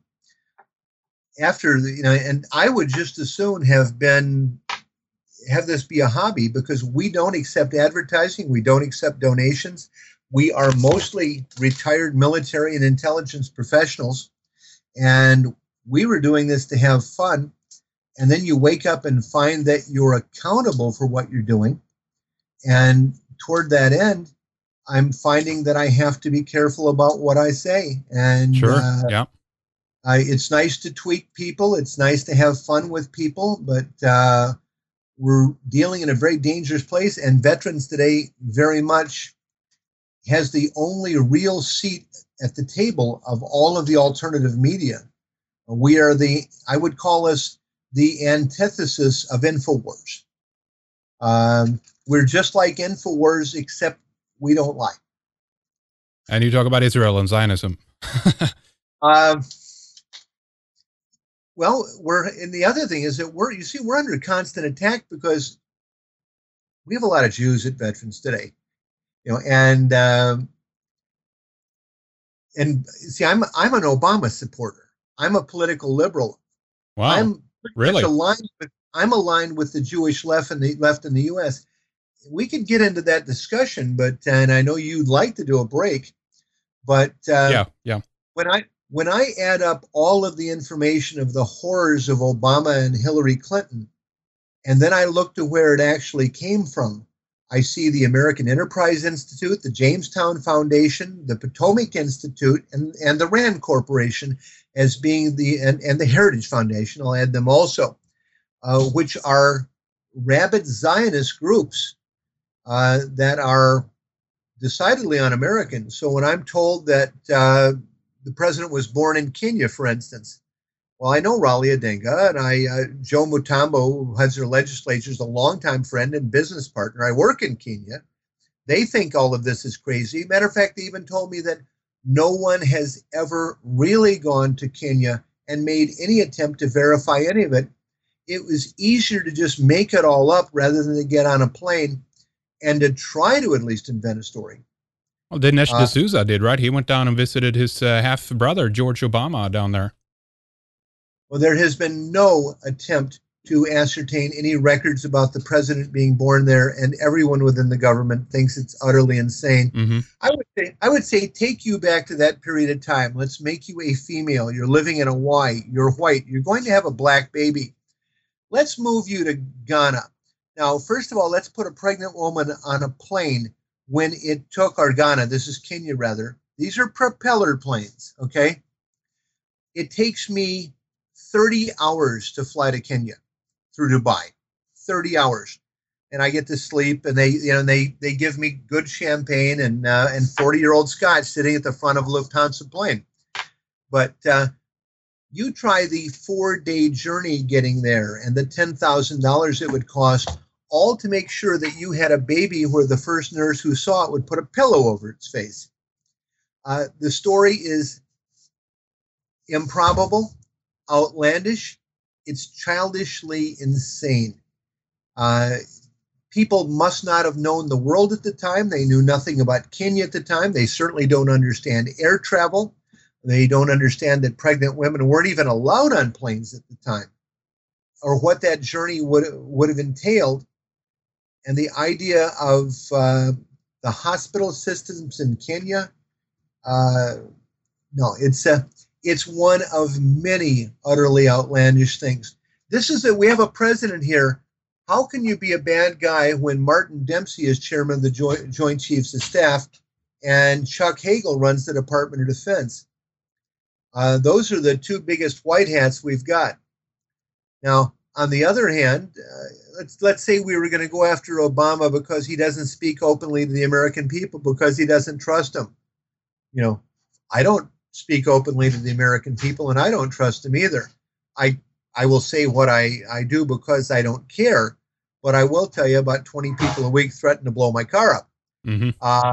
after the, you know, and I would just as soon have been have this be a hobby, because we don't accept advertising. We don't accept donations. We are mostly retired military and intelligence professionals, and we were doing this to have fun. And then you wake up and find that you're accountable for what you're doing. And toward that end, I'm finding that I have to be careful about what I say. And sure, uh, yeah. I, it's nice to tweak people. It's nice to have fun with people, but uh, we're dealing in a very dangerous place. And Veterans Today very much has the only real seat at the table of all of the alternative media. We are the, I would call us the antithesis of InfoWars. Um, we're just like InfoWars, except we don't lie. And you talk about Israel and Zionism. um, well, we're, and the other thing is that we're, you see, we're under constant attack because we have a lot of Jews at Veterans Today. You know, and um, and see, I'm I'm an Obama supporter. I'm a political liberal. Wow, I'm really aligned with, I'm aligned with the Jewish left in the left in the U S. We could get into that discussion, but and I know you'd like to do a break, but uh, yeah, yeah. When I when I add up all of the information of the horrors of Obama and Hillary Clinton, and then I look to where it actually came from, I see the American Enterprise Institute, the Jamestown Foundation, the Potomac Institute, and, and the RAND Corporation as being the, and, and the Heritage Foundation, I'll add them also, uh, which are rabid Zionist groups uh, that are decidedly un-American. So when I'm told that uh, the president was born in Kenya, for instance, well, I know Raleigh Odinga, and I uh, Joe Mutambo, who heads their legislature, is a longtime friend and business partner. I work in Kenya. They think all of this is crazy. Matter of fact, they even told me that no one has ever really gone to Kenya and made any attempt to verify any of it. It was easier to just make it all up rather than to get on a plane and to try to at least invent a story. Well, Dinesh Uh, D'Souza did, right? He went down and visited his uh, half-brother, George Obama, down there. Well, there has been no attempt to ascertain any records about the president being born there, and everyone within the government thinks it's utterly insane. Mm-hmm. I would say, I would say, take you back to that period of time. Let's make you a female. You're living in Hawaii. You're white. You're going to have a black baby. Let's move you to Ghana. Now, first of all, let's put a pregnant woman on a plane when it took, or Ghana, this is Kenya rather. These are propeller planes, okay? It takes me thirty hours to fly to Kenya through Dubai, thirty hours. And I get to sleep, and they, you know, they, they give me good champagne and uh, and forty-year-old scotch sitting at the front of a Lufthansa plane. But uh, you try the four-day journey getting there and the ten thousand dollars it would cost, all to make sure that you had a baby where the first nurse who saw it would put a pillow over its face. Uh, the story is improbable, outlandish. It's childishly insane. Uh, people must not have known the world at the time. They knew nothing about Kenya at the time. They certainly don't understand air travel. They don't understand that pregnant women weren't even allowed on planes at the time, or what that journey would would have entailed. And the idea of uh, the hospital systems in Kenya, uh, no, it's a, it's one of many utterly outlandish things. This is that we have a president here. How can you be a bad guy when Martin Dempsey is chairman of the Joint, Joint Chiefs of Staff and Chuck Hagel runs the Department of Defense? Uh, those are the two biggest white hats we've got. Now, on the other hand, uh, let's let's say we were going to go after Obama because he doesn't speak openly to the American people because he doesn't trust them. You know, I don't speak openly to the American people, and I don't trust them either. I I will say what I, I do because I don't care, but I will tell you about twenty people a week threaten to blow my car up. Mm-hmm. Uh,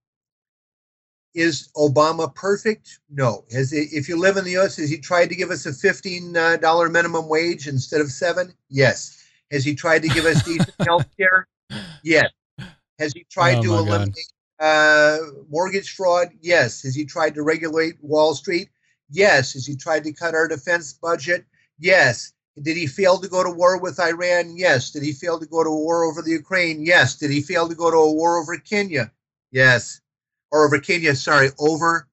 Is Obama perfect? No. Has he, if you live in the U S, has he tried to give us a fifteen dollars minimum wage instead of seven? Yes. Has he tried to give us decent health care? Yes. Has he tried Oh, to my eliminate uh, mortgage fraud? Yes. Has he tried to regulate Wall Street? Yes. Has he tried to cut our defense budget? Yes. Did he fail to go to war with Iran? Yes. Did he fail to go to a war over the Ukraine? Yes. Did he fail to go to a war over Kenya? Yes. Or over Kenya, sorry, over.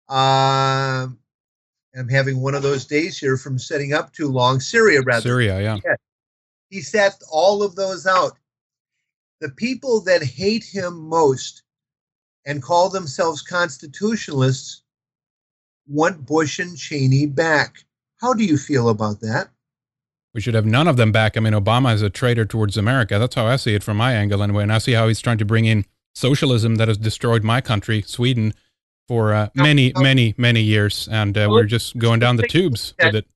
Uh, I'm having one of those days here from setting up too long. Syria, rather. Syria, yeah. Yes. He set all of those out. The people that hate him most and call themselves constitutionalists want Bush and Cheney back. How do you feel about that? We should have none of them back. I mean, Obama is a traitor towards America. That's how I see it from my angle anyway. And I see how he's trying to bring in socialism that has destroyed my country, Sweden, for uh, many, many, many years. And uh, we're just going down the tubes with it.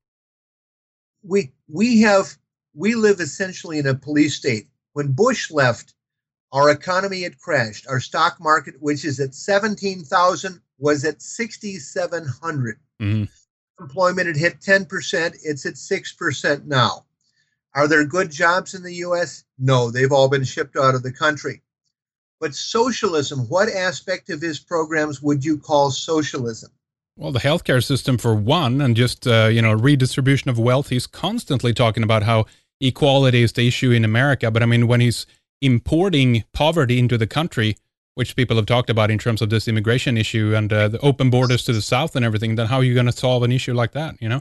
We, we have, we live essentially in a police state. When Bush left, our economy had crashed. Our stock market, which is at seventeen thousand, was at sixty-seven hundred. Mm-hmm. Employment had hit ten percent. It's at six percent now. Are there good jobs in the U S? No, they've all been shipped out of the country. But socialism, what aspect of his programs would you call socialism? Well, the healthcare system for one, and just, uh, you know, redistribution of wealth. He's constantly talking about how equality is the issue in America. But I mean, when he's importing poverty into the country, which people have talked about in terms of this immigration issue and uh, the open borders to the South and everything, then how are you going to solve an issue like that, you know?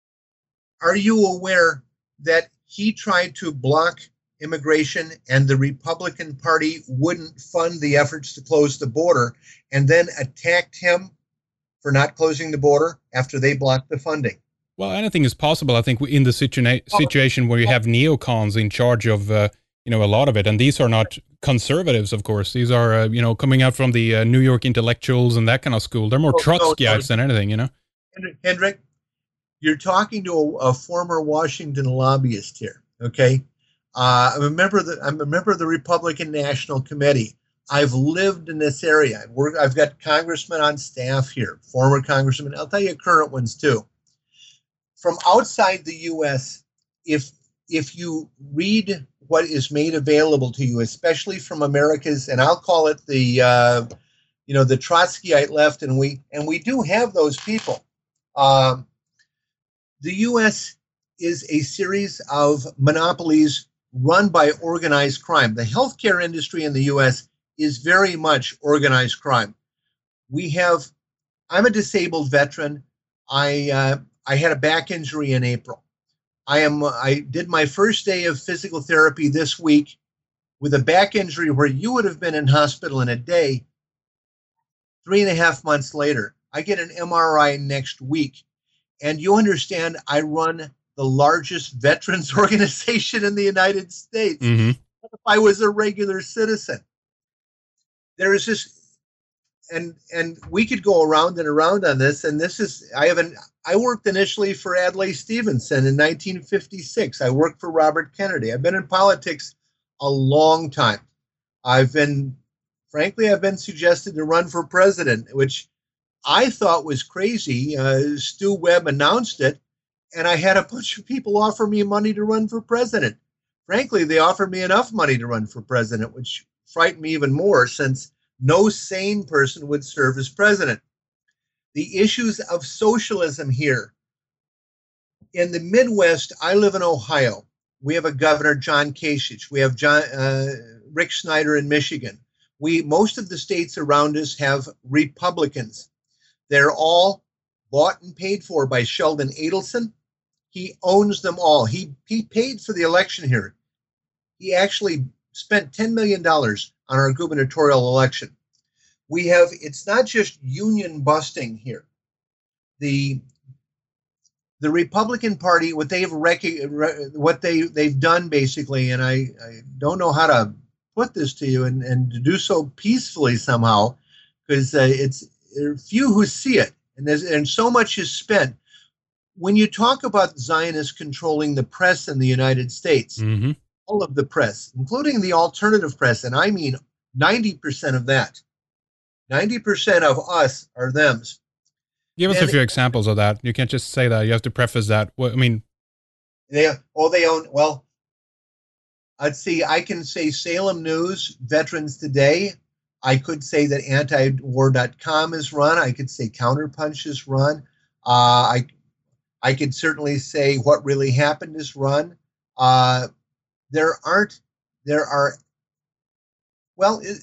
Are you aware that he tried to block immigration and the Republican Party wouldn't fund the efforts to close the border and then attacked him for not closing the border after they blocked the funding? Well, anything is possible. I think in the situa- situation where you have neocons in charge of uh, you know, a lot of it. And these are not conservatives, of course. These are, uh, you know, coming out from the uh, New York intellectuals and that kind of school. They're more Oh, no, no, Trotskyites than anything, you know? Hendrik, you're talking to a, a former Washington lobbyist here, okay? Uh, I'm a member of the I'm a member of the Republican National Committee. I've lived in this area. I've, worked, I've got congressmen on staff here, former congressmen. I'll tell you current ones too. From outside the U S, if if you read what is made available to you, especially from America's, and I'll call it the uh, you know the Trotskyite left, and we and we do have those people. Um, the U S is a series of monopolies run by organized crime. The healthcare industry in the U S is very much organized crime. We have, I'm a disabled veteran. I uh, I had a back injury in April. I am I did my first day of physical therapy this week with a back injury where you would have been in hospital in a day. Three and a half months later, I get an M R I next week. And you understand, I run the largest veterans organization in the United States. Mm-hmm. If I was a regular citizen, there is this, and and we could go around and around on this. And this is, I haven't, I worked initially for Adlai Stevenson in nineteen fifty-six. I worked for Robert Kennedy. I've been in politics a long time. I've been, frankly, I've been suggested to run for president, which I thought was crazy. Uh, Stu Webb announced it, and I had a bunch of people offer me money to run for president. Frankly, they offered me enough money to run for president, which frightened me even more, since no sane person would serve as president. The issues of socialism here. In the Midwest, I live in Ohio. We have a governor, John Kasich. We have John, uh, Rick Snyder in Michigan. We, most of the states around us have Republicans. They're all bought and paid for by Sheldon Adelson. He owns them all. He he paid for the election here. He actually spent ten million dollars on our gubernatorial election. We have, it's not just union busting here. The the Republican Party, what they've rec- what they they've done basically, and I, I don't know how to put this to you and, and to do so peacefully somehow, because uh, it's there are few who see it, and there's and so much is spent. When you talk about Zionists controlling the press in the United States, mm-hmm. all of the press, including the alternative press, and I mean ninety percent of that, ninety percent of us are thems. Give us and, a few examples of that. You can't just say that. You have to preface that. What, I mean, they oh they own well. Let's see. I can say Salem News, Veterans Today. I could say that anti war dot com is run. I could say Counterpunch is run. Uh, I I could certainly say What Really Happened is run. Uh, there aren't. There are. Well, it,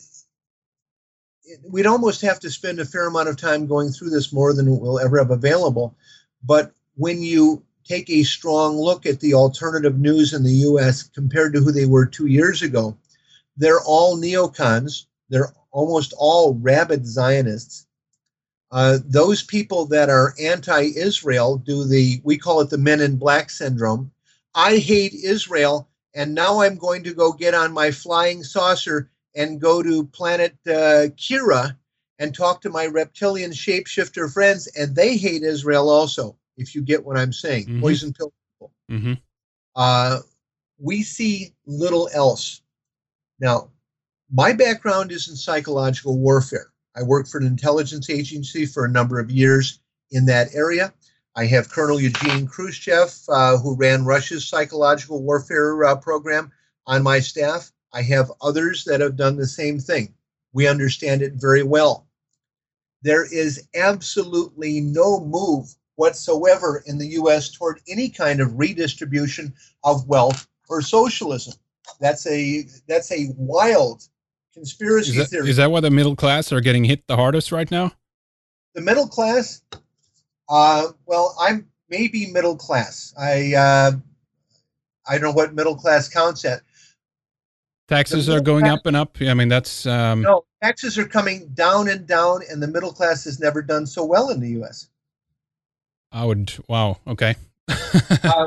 it, we'd almost have to spend a fair amount of time going through this, more than we'll ever have available. But when you take a strong look at the alternative news in the U S compared to who they were two years ago, they're all neocons. They're almost all rabid Zionists. Uh, those people that are anti-Israel do the, we call it the Men in Black syndrome. I hate Israel, and now I'm going to go get on my flying saucer and go to planet uh, Kira and talk to my reptilian shapeshifter friends, and they hate Israel also, if you get what I'm saying. Mm-hmm. Poison pill people. Mm-hmm. Uh, we see little else. Now, my background is in psychological warfare. I worked for an intelligence agency for a number of years in that area. I have Colonel Eugene Khrushchev, uh, who ran Russia's psychological warfare uh, program, on my staff. I have others that have done the same thing. We understand it very well. There is absolutely no move whatsoever in the U S toward any kind of redistribution of wealth or socialism. That's a that's a wild conspiracy is that, theory. Is that why the middle class are getting hit the hardest right now? The middle class? Uh, well, I'm maybe middle class. I uh, I don't know what middle class counts at. Taxes are going class, up and up. I mean, that's... Um... No, taxes are coming down and down, and the middle class has never done so well in the U S. I would... Wow, okay. uh,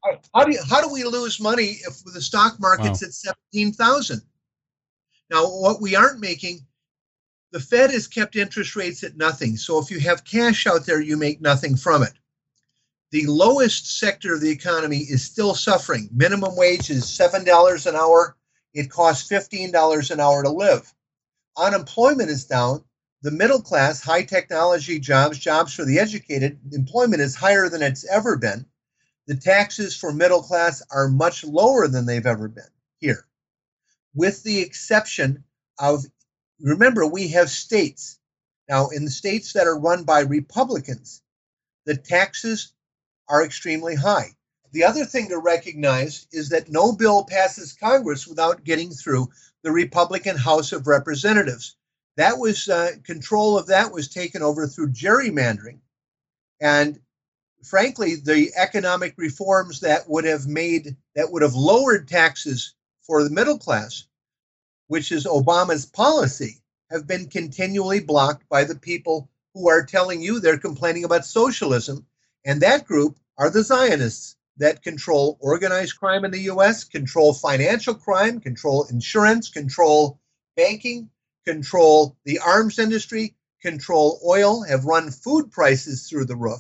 How do you, how do we lose money if the stock market's wow. at seventeen thousand? Now, what we aren't making, the Fed has kept interest rates at nothing. So if you have cash out there, you make nothing from it. The lowest sector of the economy is still suffering. Minimum wage is seven dollars an hour. It costs fifteen dollars an hour to live. Unemployment is down. The middle class, high technology jobs, jobs for the educated, employment is higher than it's ever been. The taxes for middle class are much lower than they've ever been here, with the exception of, remember, we have states. Now, in the states that are run by Republicans, the taxes are extremely high. The other thing to recognize is that no bill passes Congress without getting through the Republican House of Representatives. That was, uh, control of that was taken over through gerrymandering. And frankly, the economic reforms that would have made, that would have lowered taxes for the middle class, which is Obama's policy, have been continually blocked by the people who are telling you they're complaining about socialism. And that group are the Zionists that control organized crime in the U S, control financial crime, control insurance, control banking, control the arms industry, control oil, have run food prices through the roof.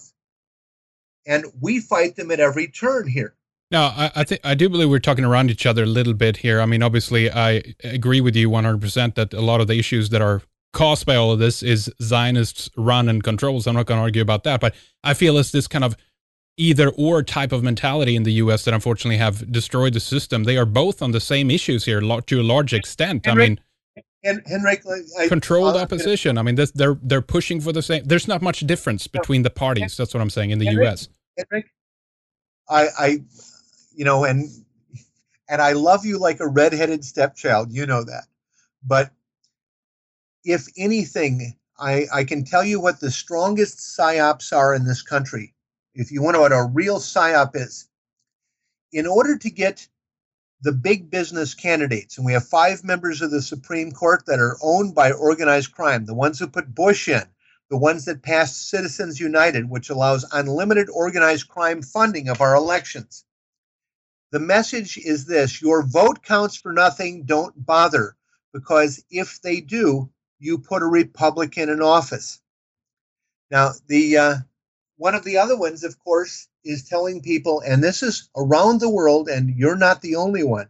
And we fight them at every turn here. Now, I, I think I do believe we're talking around each other a little bit here. I mean, obviously, I agree with you one hundred percent that a lot of the issues that are caused by all of this is Zionists run and control. So I'm not going to argue about that. But I feel it's this kind of either or type of mentality in the U S that unfortunately have destroyed the system. They are both on the same issues here to a large extent. Henrik, I mean, and Henrik, I, controlled I, opposition. I mean, this, they're they're pushing for the same. There's not much difference between the parties. That's what I'm saying in the Henrik, U S. Henrik, I, I, you know, and and I love you like a redheaded stepchild. You know that. But if anything, I, I can tell you what the strongest psyops are in this country. If you want to know what a real psyop is, in order to get the big business candidates, and we have five members of the Supreme Court that are owned by organized crime, the ones who put Bush in, the ones that passed Citizens United, which allows unlimited organized crime funding of our elections. The message is this: your vote counts for nothing, don't bother, because if they do, you put a Republican in office. Now, the uh, one of the other ones, of course, is telling people, and this is around the world, and you're not the only one.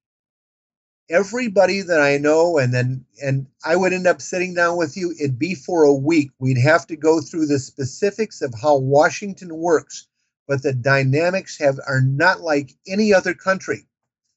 Everybody that I know, and then and I would end up sitting down with you, it'd be for a week. We'd have to go through the specifics of how Washington works, but the dynamics have are not like any other country.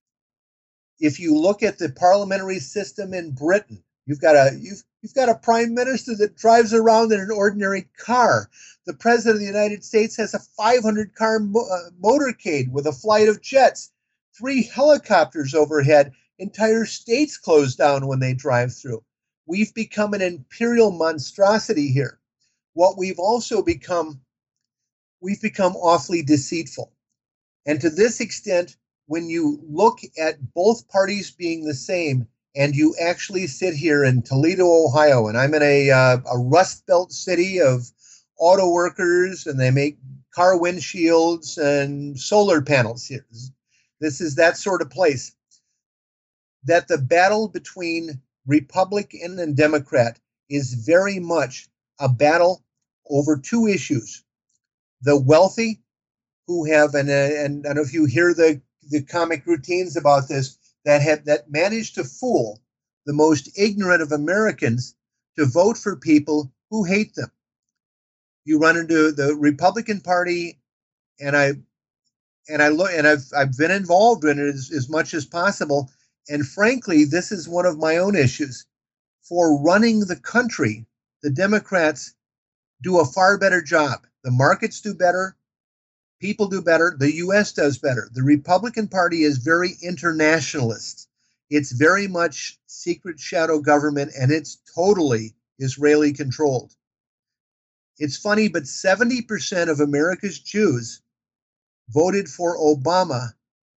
If you look at the parliamentary system in Britain, you've got a you've you've got a prime minister that drives around in an ordinary car. The president of the United States has a five hundred car mo- uh, motorcade with a flight of jets, three helicopters overhead. Entire states close down when they drive through. We've become an imperial monstrosity here. What we've also become, we've become awfully deceitful. And to this extent, when you look at both parties being the same, and you actually sit here in Toledo, Ohio, and I'm in a, uh, a Rust Belt city of auto workers, and they make car windshields and solar panels here. This is that sort of place. That the battle between Republican and Democrat is very much a battle over two issues. The wealthy, who have, and, and I don't know if you hear the, the comic routines about this, that have that managed to fool the most ignorant of Americans to vote for people who hate them. You run into the Republican Party, and I and I look and I've I've been involved in it as, as much as possible. And frankly, this is one of my own issues. For running the country, the Democrats do a far better job. The markets do better. People do better. The U S does better. The Republican Party is very internationalist. It's very much secret shadow government, and it's totally Israeli controlled. It's funny, but seventy percent of America's Jews voted for Obama,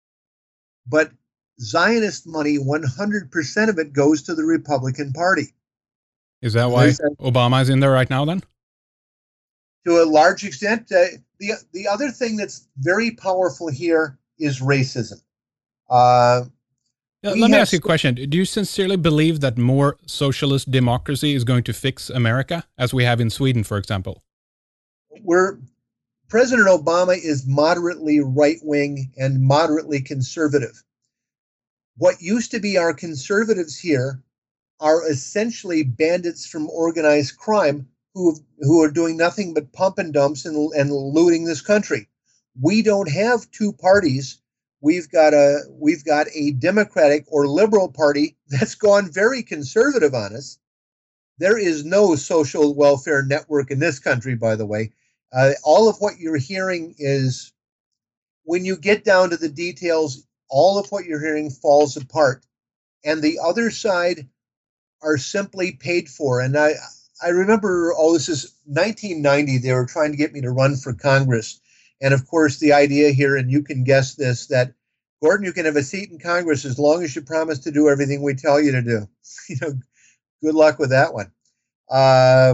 but Zionist money, one hundred percent of it goes to the Republican Party. Is that why Obama is in there right now then? To a large extent, uh, the the other thing that's very powerful here is racism. Uh, Uh, we let me have ask you a question. Do you sincerely believe that more socialist democracy is going to fix America, as we have in Sweden, for example? we're President Obama is moderately right wing and moderately conservative. What used to be our conservatives here are essentially bandits from organized crime who who are doing nothing but pump and dumps and, and looting this country. We don't have two parties. We've got a we've got a Democratic or liberal party that's gone very conservative on us. There is no social welfare network in this country, by the way. Uh, all of what you're hearing is, when you get down to the details, all of what you're hearing falls apart. And the other side are simply paid for. And I, I remember, oh, this is nineteen ninety, they were trying to get me to run for Congress. And of course, the idea here, and you can guess this, that Gordon, you can have a seat in Congress as long as you promise to do everything we tell you to do. You know, good luck with that one. Uh,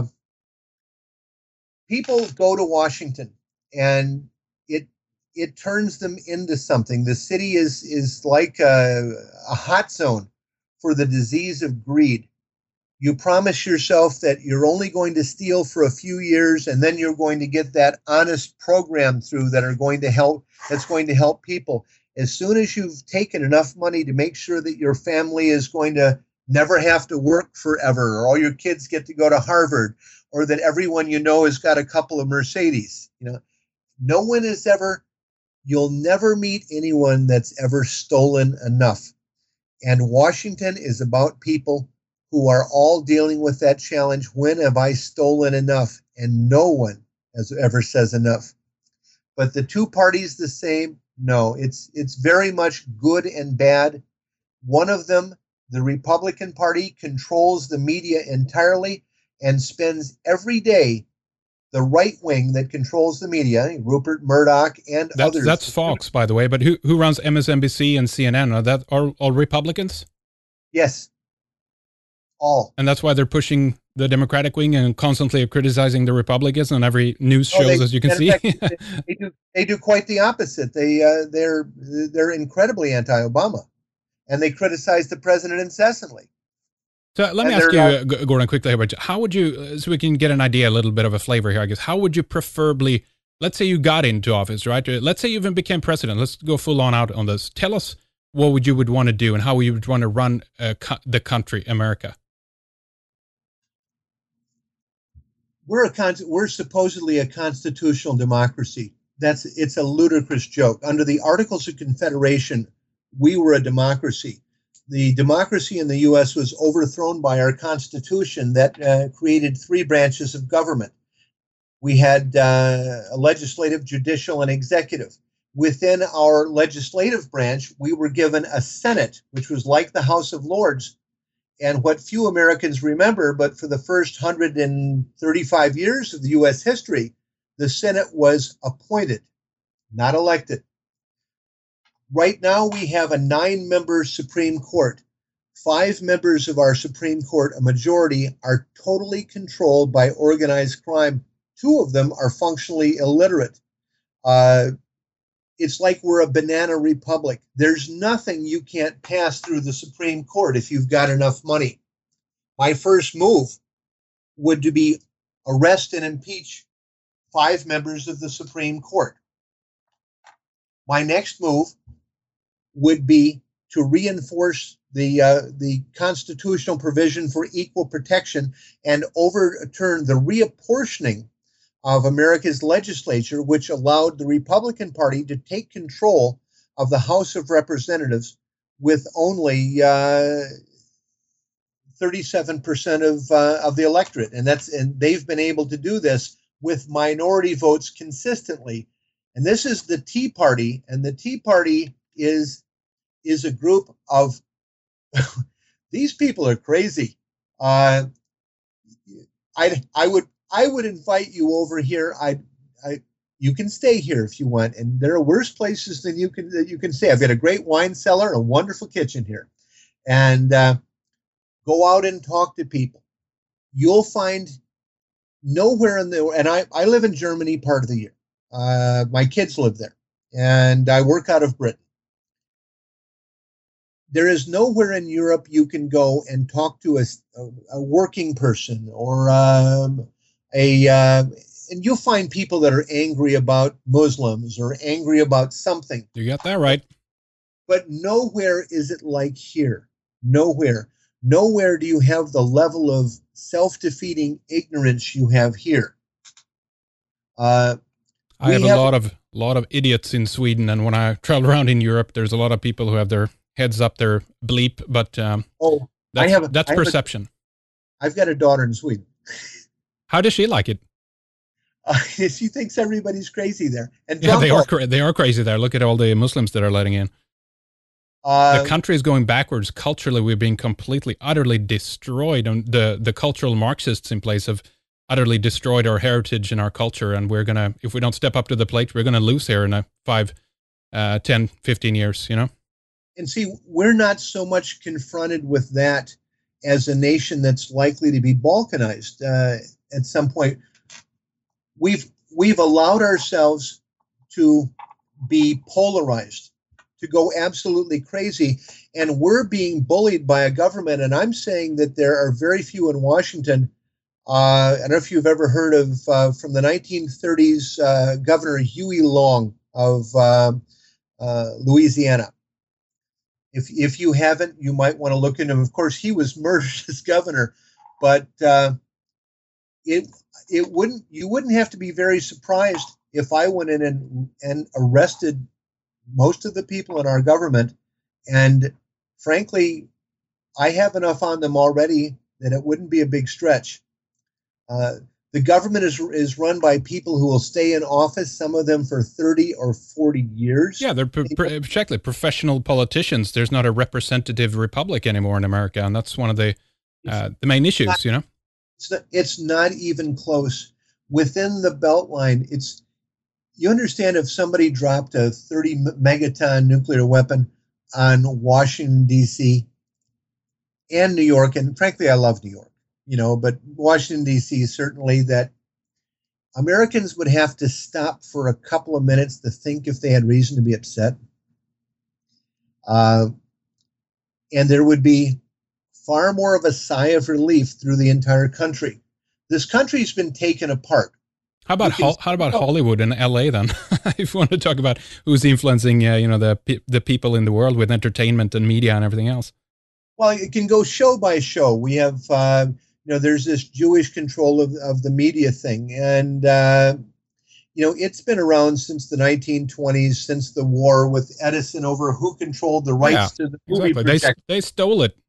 people go to Washington, and it it turns them into something. The city is is like a, a hot zone for the disease of greed. You promise yourself that you're only going to steal for a few years, and then you're going to get that honest program through that are going to help that's going to help people. As soon as you've taken enough money to make sure that your family is going to never have to work forever, or all your kids get to go to Harvard, or that everyone you know has got a couple of Mercedes, you know, no one is ever, you'll never meet anyone that's ever stolen enough. And Washington is about people who are all dealing with that challenge. When have I stolen enough? And no one has ever says enough. But the two parties the same? No, it's it's very much good and bad. One of them, the Republican Party, controls the media entirely and spends every day, the right wing that controls the media, Rupert Murdoch and That's others. that's Fox, by the way. But who who runs M S N B C and C N N? Are that are all Republicans? Yes, all. And that's why they're pushing the Democratic wing and constantly criticizing the Republicans on every news shows, Oh, they, as you can in see. fact, they, they do they do quite the opposite. They uh, they're they're incredibly anti-Obama, and they criticize the president incessantly. So let me And ask you, they're, uh, uh, Gordon, quickly about how would you, uh, so we can get an idea, a little bit of a flavor here, I guess. How would you preferably, let's say you got into office, right? Uh, Let's say you even became president. Let's go full on out on this. Tell us what would you would want to do and how you would want to run uh, co- the country, America. we're a con- we're supposedly a constitutional democracy. That's it's a ludicrous joke. Under the Articles of Confederation, we were a democracy. The democracy in the U S was overthrown by our Constitution that uh, created three branches of government. We had uh, a legislative, judicial, and executive. Within our legislative branch, we were given a Senate, which was like the House of Lords. And what few Americans remember, but for the first one hundred thirty-five years of the U S history, the Senate was appointed, not elected. Right now, we have a nine-member Supreme Court. Five members of our Supreme Court, a majority, are totally controlled by organized crime. Two of them are functionally illiterate. Uh, it's like we're a banana republic. There's nothing you can't pass through the Supreme Court if you've got enough money. My first move would to be arrest and impeach five members of the Supreme Court. My next move would be to reinforce the uh, the constitutional provision for equal protection and overturn the reapportioning of America's legislature, which allowed the Republican Party to take control of the House of Representatives with only uh, thirty-seven percent of uh, of the electorate, and that's and they've been able to do this with minority votes consistently. And this is the Tea Party, and the Tea Party is is a group of these people are crazy. Uh, I I would I would invite you over here. I I you can stay here if you want, and there are worse places than you can that you can stay. I've got a great wine cellar and a wonderful kitchen here, and uh, go out and talk to people. You'll find nowhere in the, and I, I live in Germany part of the year. Uh, my kids live there, and I work out of Britain. There is nowhere in Europe you can go and talk to a, a working person or um, a, uh, and you'll find people that are angry about Muslims or angry about something. You got that right. But nowhere is it like here. Nowhere. Nowhere do you have the level of self-defeating ignorance you have here. Uh, I have a have, lot of lot of idiots in Sweden, and when I travel around in Europe, there's a lot of people who have their heads up their bleep, but um, oh, that's, I have a, that's I have perception. A, I've got a daughter in Sweden. How does she like it? Uh, she thinks everybody's crazy there. And yeah, they are cra- they are crazy there. Look at all the Muslims that are letting in. Uh, the country is going backwards culturally. We're being completely, utterly destroyed. And the the cultural Marxists in place have utterly destroyed our heritage and our culture. And we're gonna, if we don't step up to the plate, we're gonna lose here in a five, uh, ten, fifteen years. You know. And see, we're not so much confronted with that as a nation that's likely to be balkanized uh, at some point. We've we've allowed ourselves to be polarized, to go absolutely crazy, and we're being bullied by a government. And I'm saying that there are very few in Washington. Uh, I don't know if you've ever heard of uh, from the nineteen thirties uh, Governor Huey Long of uh, uh, Louisiana. If if you haven't, you might want to look into him. Of course, he was murdered as governor, but uh, it it wouldn't you wouldn't have to be very surprised if I went in and and arrested most of the people in our government. And frankly, I have enough on them already that it wouldn't be a big stretch. Uh, the government is is run by people who will stay in office, some of them for thirty or forty years. Yeah, they're pr- pr- exactly professional politicians. There's not a representative republic anymore in America, and that's one of the uh, the main issues. Not, you know, it's not, it's not even close. Within the Beltline, it's you understand if somebody dropped a thirty megaton nuclear weapon on Washington D C and New York, and frankly, I love New York. You know, but Washington, D C, certainly that Americans would have to stop for a couple of minutes to think if they had reason to be upset. Uh, and there would be far more of a sigh of relief through the entire country. This country's been taken apart. How about can, how about oh, Hollywood and L A then? If you want to talk about who's influencing, uh, you know, the the people in the world with entertainment and media and everything else. Well, it can go show by show. We have. Uh, You know, there's this Jewish control of, of the media thing. And, uh, you know, it's been around since the nineteen twenties, since the war with Edison over who controlled the rights yeah, to the movie exactly. They, they stole it.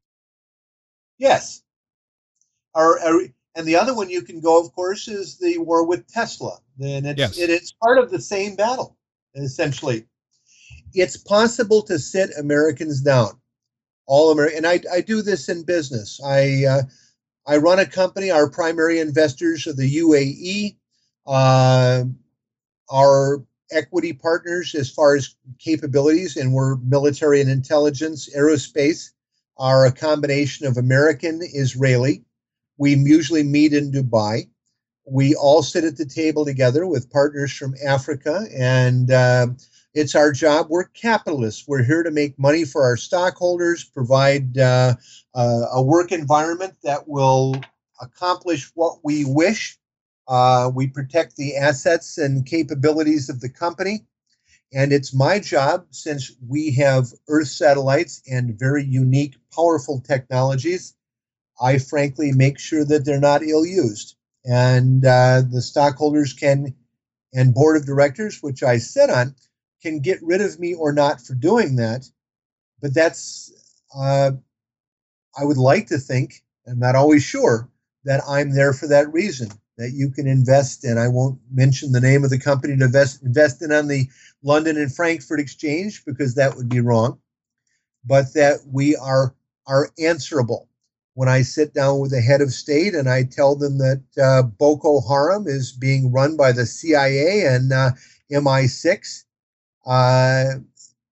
Yes. Our, our, and the other one you can go, of course, is the war with Tesla. And it's, yes. it, it's part of the same battle, essentially. It's possible to sit Americans down. All American, and I, I do this in business. I... Uh, I run a company. Our primary investors are the U A E. Uh, our equity partners, as far as capabilities, and we're military and intelligence, aerospace, are a combination of American, Israeli. We usually meet in Dubai. We all sit at the table together with partners from Africa, and uh, it's our job. We're capitalists. We're here to make money for our stockholders, provide uh, uh, a work environment that will accomplish what we wish. Uh, we protect the assets and capabilities of the company. And it's my job, since we have Earth satellites and very unique, powerful technologies, I frankly make sure that they're not ill-used. And uh, the stockholders can, and board of directors, which I sit on, can get rid of me or not for doing that. But that's, uh, I would like to think, I'm not always sure, that I'm there for that reason, that you can invest in. I won't mention the name of the company to invest, invest in on the London and Frankfurt Exchange, because that would be wrong, but that we are, are answerable. When I sit down with the head of state and I tell them that uh, Boko Haram is being run by the C I A and uh, M I six, uh,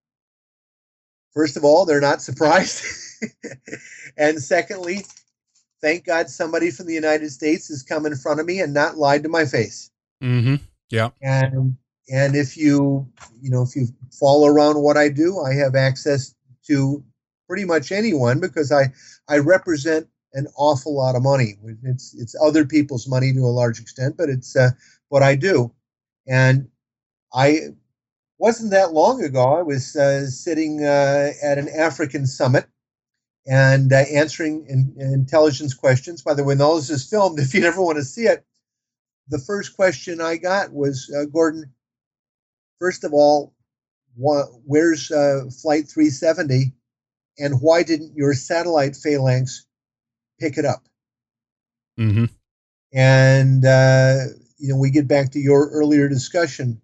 first of all, they're not surprised. And secondly, thank God somebody from the United States has come in front of me and not lied to my face. Mm-hmm. Yeah. And and if you you know if you follow around what I do, I have access to pretty much anyone because I I represent an awful lot of money. It's it's other people's money to a large extent, but it's uh, what I do. And I wasn't that long ago. I was uh, sitting uh, at an African summit and uh, answering in, intelligence questions. By the way, when all this is filmed, if you ever want to see it, the first question I got was, uh, Gordon, first of all, wh- where's uh, Flight three seventy, and why didn't your satellite phalanx pick it up? Mm-hmm. And, uh, you know, we get back to your earlier discussion.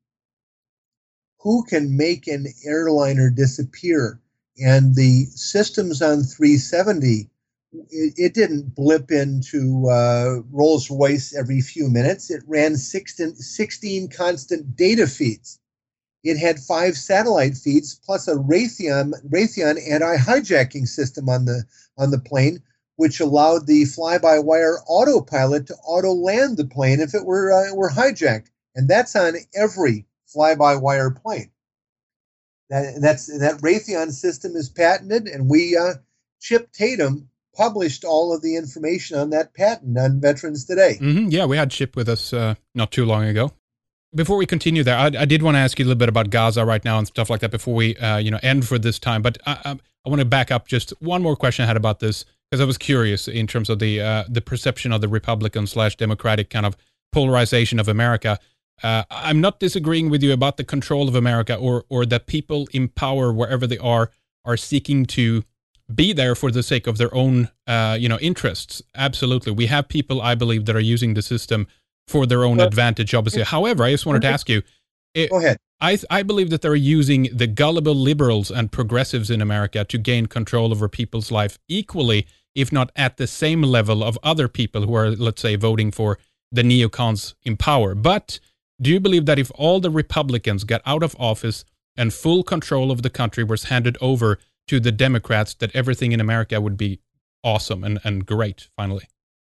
Who can make an airliner disappear? And the systems on three seventy, it, it didn't blip into uh, Rolls-Royce every few minutes. It ran sixteen, sixteen constant data feeds. It had five satellite feeds plus a Raytheon, Raytheon anti-hijacking system on the on the plane, which allowed the fly-by-wire autopilot to auto-land the plane if it were uh, were hijacked. And that's on every fly-by-wire plane. That that's that Raytheon system is patented, and we uh, Chip Tatum published all of the information on that patent on Veterans Today. Mm-hmm. Yeah, we had Chip with us uh, not too long ago. Before we continue there, I, I did want to ask you a little bit about Gaza right now and stuff like that before we uh, you know end for this time. But I, I, I want to back up just one more question I had about this because I was curious in terms of the uh, the perception of the Republican slash Democratic kind of polarization of America. Uh, I'm not disagreeing with you about the control of America or or that people in power wherever they are are seeking to be there for the sake of their own uh, you know interests. Absolutely, we have people I believe that are using the system for their own well, advantage. Obviously, however, I just wanted to ask you. It, Go ahead. I I believe that they're using the gullible liberals and progressives in America to gain control over people's life equally, if not at the same level of other people who are, let's say, voting for the neocons in power. But do you believe that if all the Republicans got out of office and full control of the country was handed over to the Democrats, that everything in America would be awesome and, and great, finally?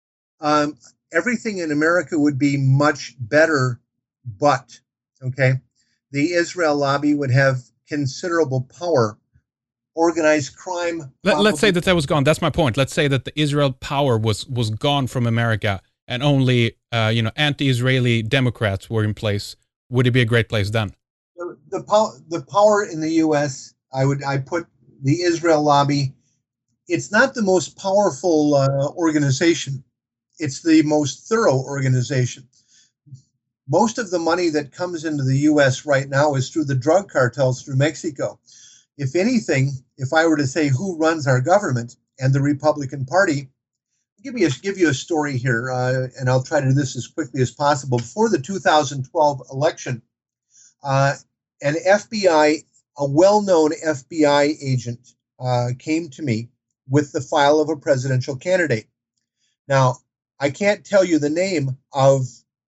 Um, everything in America would be much better, but, okay, the Israel lobby would have considerable power. Organized crime. Let, let's say that that was gone. That's my point. Let's say that the Israel power was was gone from America and only uh, you know anti-Israeli Democrats were in place. Would it be a great place then? The the, pow- the power in the U S, I would I put the Israel lobby. It's not the most powerful uh, organization. It's the most thorough organization. Most of the money that comes into the U S right now is through the drug cartels through Mexico. If anything, if I were to say who runs our government and the Republican Party, give me a, give you a story here, uh, and I'll try to do this as quickly as possible. Before the two thousand twelve election, uh, an F B I, a well-known F B I agent, uh, came to me with the file of a presidential candidate. Now, I can't tell you the name of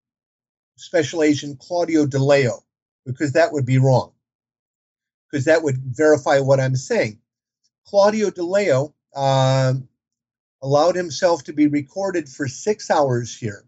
Special Agent Claudio DeLeo because that would be wrong, because that would verify what I'm saying. Claudio DeLeo um, allowed himself to be recorded for six hours here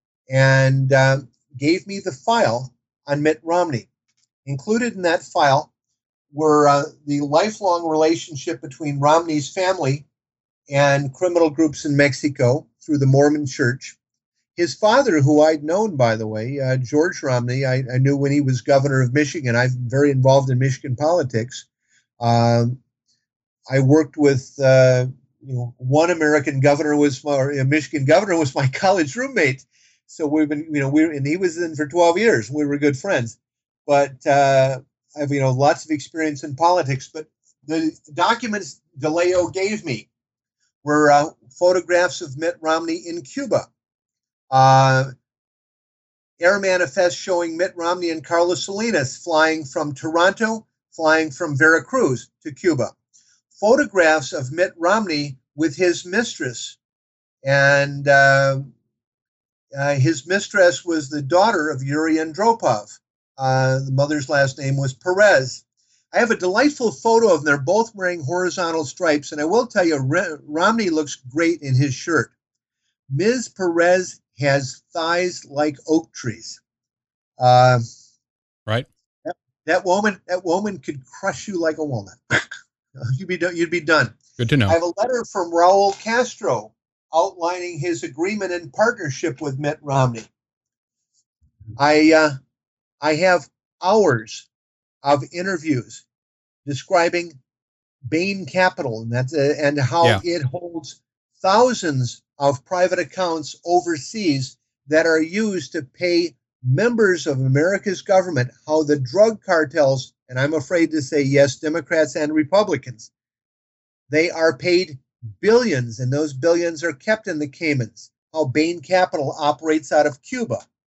and uh, gave me the file on Mitt Romney. Included in that file were uh, the lifelong relationship between Romney's family and criminal groups in Mexico through the Mormon Church. His father, who I'd known, by the way, uh, George Romney, I, I knew when he was governor of Michigan. I'm very involved in Michigan politics. Um, I worked with, uh, you know, one American governor was my, or a Michigan governor was my college roommate. So we've been, you know, we and he was in for twelve years. We were good friends. But uh, I have, you know, lots of experience in politics. But the documents DeLeo gave me were uh, photographs of Mitt Romney in Cuba. Uh, air manifest showing Mitt Romney and Carlos Salinas flying from Toronto, flying from Veracruz to Cuba. Photographs of Mitt Romney with his mistress. And uh, uh, his mistress was the daughter of Yuri Andropov. Uh, the mother's last name was Perez. I have a delightful photo of them. They're both wearing horizontal stripes. And I will tell you, Romney looks great in his shirt. Miz Perez has thighs like oak trees. Uh, right. That, that woman, that woman could crush you like a walnut. you'd be you'd be done. Good to know. I have a letter from Raul Castro outlining his agreement and partnership with Mitt Romney. I uh, I have hours of interviews describing Bain Capital and that's uh, and how yeah. it holds thousands of private accounts overseas that are used to pay members of America's government, how the drug cartels, and I'm afraid to say yes, Democrats and Republicans, they are paid billions, and those billions are kept in the Caymans, how Bain Capital operates out of Cuba,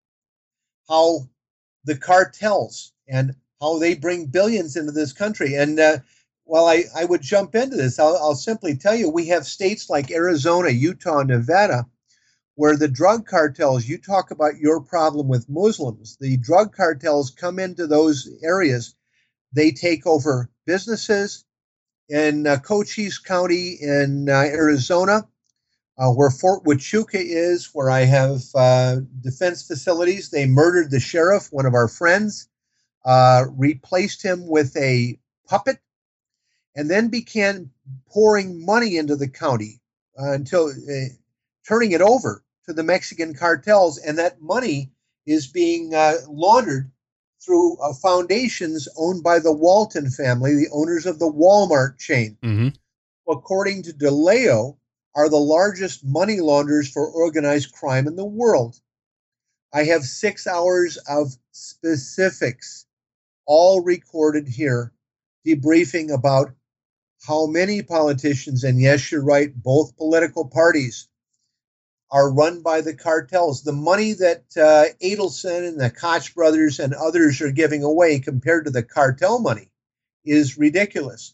how the cartels and how they bring billions into this country. And uh, while I, I would jump into this, I'll, I'll simply tell you, we have states like Arizona, Utah, Nevada, where the drug cartels, you talk about your problem with Muslims, the drug cartels come into those areas. They take over businesses in uh, Cochise County in uh, Arizona, uh, where Fort Huachuca is, where I have uh, defense facilities. They murdered the sheriff, one of our friends, uh, replaced him with a puppet, and then began pouring money into the county uh, until uh, turning it over to the Mexican cartels, and that money is being uh, laundered through uh, foundations owned by the Walton family, the owners of the Walmart chain. Mm-hmm. According to DeLeo, are the largest money launderers for organized crime in the world. I have six hours of specifics, all recorded here, debriefing about how many politicians, and yes, you're right, both political parties, are run by the cartels. The money that uh, Adelson and the Koch brothers and others are giving away compared to the cartel money is ridiculous.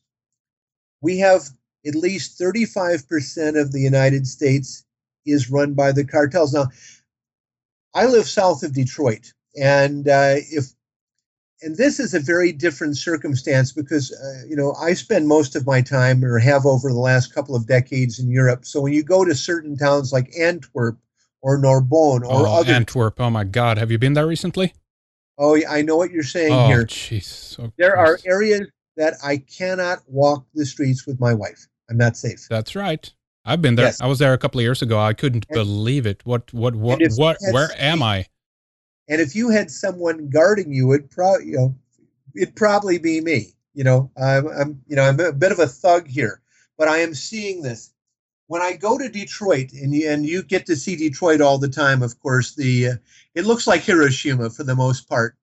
We have at least thirty-five percent of the United States is run by the cartels. Now, I live south of Detroit, and uh, if and this is a very different circumstance because, uh, you know, I spend most of my time or have over the last couple of decades in Europe. So when you go to certain towns like Antwerp or Narbonne or oh, other... Antwerp, oh my God. Have you been there recently? Oh, I know what you're saying oh, here. Jeez. So there close. are areas that I cannot walk the streets with my wife. I'm not safe. That's right. I've been there. Yes. I was there a couple of years ago. I couldn't and, believe it. What, what, what, what, where am I? And if you had someone guarding you, it'd probably, you know, it'd probably be me. You know, I'm, I'm, you know, I'm a bit of a thug here, but I am seeing this. When I go to Detroit, and you, and you get to see Detroit all the time, of course, the uh, it looks like Hiroshima for the most part.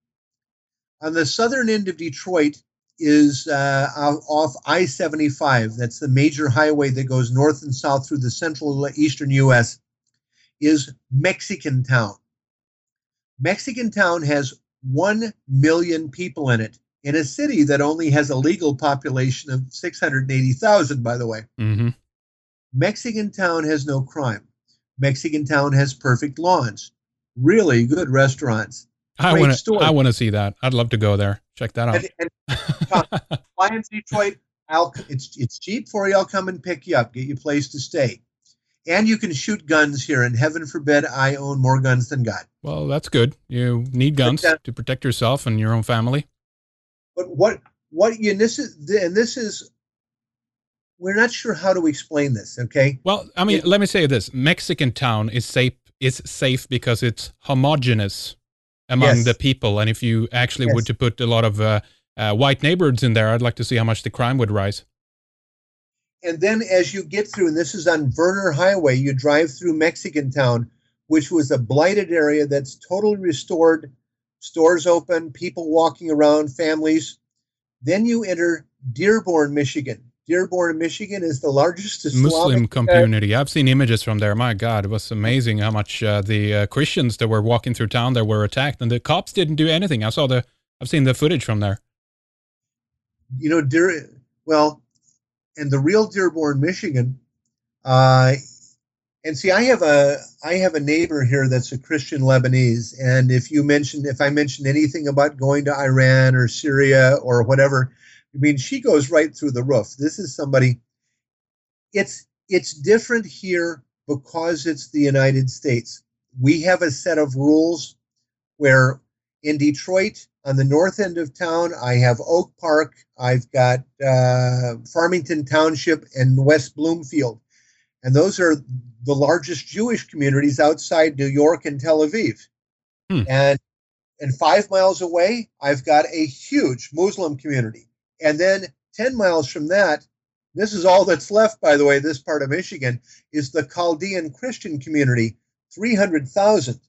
On the southern end of Detroit is uh, off I seventy-five. That's the major highway that goes north and south through the central eastern U S is Mexican Town. Mexican Town has one million people in it, in a city that only has a legal population of six hundred eighty thousand, by the way. Mm-hmm. Mexican Town has no crime. Mexican Town has perfect lawns, really good restaurants. I want to I want to see that. I'd love to go there. Check that out. And, and fly in Detroit, I'll, it's, it's cheap for you. I'll come and pick you up, get you a place to stay. And you can shoot guns here, and heaven forbid I own more guns than God. Well, that's good. You need guns but, uh, to protect yourself and your own family. But what what you and this is and this is we're not sure how to explain this. Okay. Well, I mean, it, let me say this: Mexican Town is safe. Is safe because it's homogenous among yes. the people, and if you actually yes. were to put a lot of uh, uh, white neighborhoods in there, I'd like to see how much the crime would rise. And then as you get through, and this is on Verner Highway, you drive through Mexican Town, which was a blighted area that's totally restored, stores open, people walking around, families. Then you enter Dearborn, Michigan. Dearborn, Michigan is the largest Islamic Muslim community. I've seen images from there. My God, it was amazing how much uh, the uh, Christians that were walking through town there were attacked, and the cops didn't do anything. I saw the, I've seen the footage from there. You know, Dear, well, and the real Dearborn, Michigan, uh, and see, I have a I have a neighbor here that's a Christian Lebanese, and if you mention if I mention anything about going to Iran or Syria or whatever, I mean, she goes right through the roof. This is somebody. It's it's different here because it's the United States. We have a set of rules where in Detroit, on the north end of town, I have Oak Park, I've got uh, Farmington Township, and West Bloomfield. And those are the largest Jewish communities outside New York and Tel Aviv. Hmm. And and five miles away, I've got a huge Muslim community. And then ten miles from that, this is all that's left, by the way, this part of Michigan, is the Chaldean Christian community, three hundred thousand.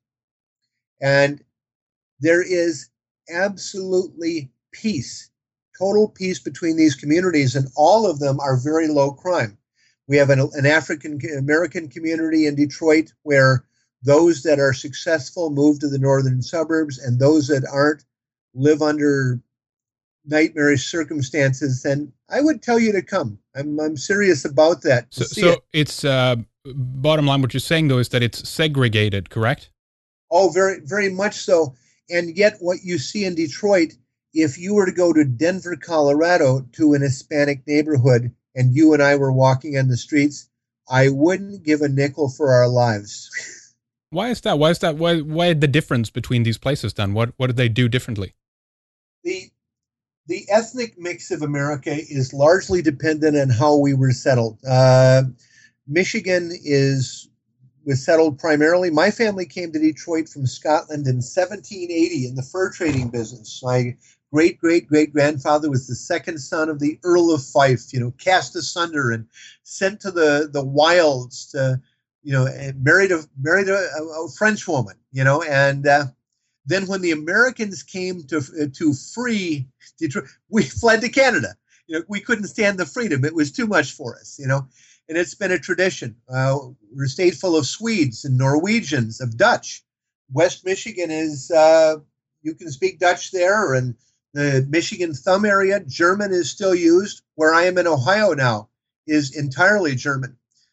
And there is absolutely peace, total peace between these communities, and all of them are very low crime. We have an, an African American community in Detroit where those that are successful move to the northern suburbs, and those that aren't live under nightmarish circumstances. And I would tell you to come. I'm I'm serious about that. So, so it. it's uh, bottom line. What you're saying though is that it's segregated, correct? Oh, very very much so. And yet, what you see in Detroit, if you were to go to Denver, Colorado, to an Hispanic neighborhood, and you and I were walking on the streets, I wouldn't give a nickel for our lives. Why is that? Why is that? Why, why the difference between these places then? What, what did they do differently? The, the ethnic mix of America is largely dependent on how we were settled. Uh, Michigan is was settled primarily. My family came to Detroit from Scotland in seventeen eighty in the fur trading business. My great-great-great-grandfather was the second son of the Earl of Fife, you know, cast asunder and sent to the, the wilds to, you know, married a married a, a French woman, you know, and uh, then when the Americans came to uh, to free Detroit, we fled to Canada. You know, we couldn't stand the freedom; it was too much for us, you know. And it's been a tradition. Uh, we're a state full of Swedes and Norwegians, of Dutch. West Michigan is uh, you can speak Dutch there, and the Michigan Thumb area, German is still used. Where I am in Ohio now is entirely German.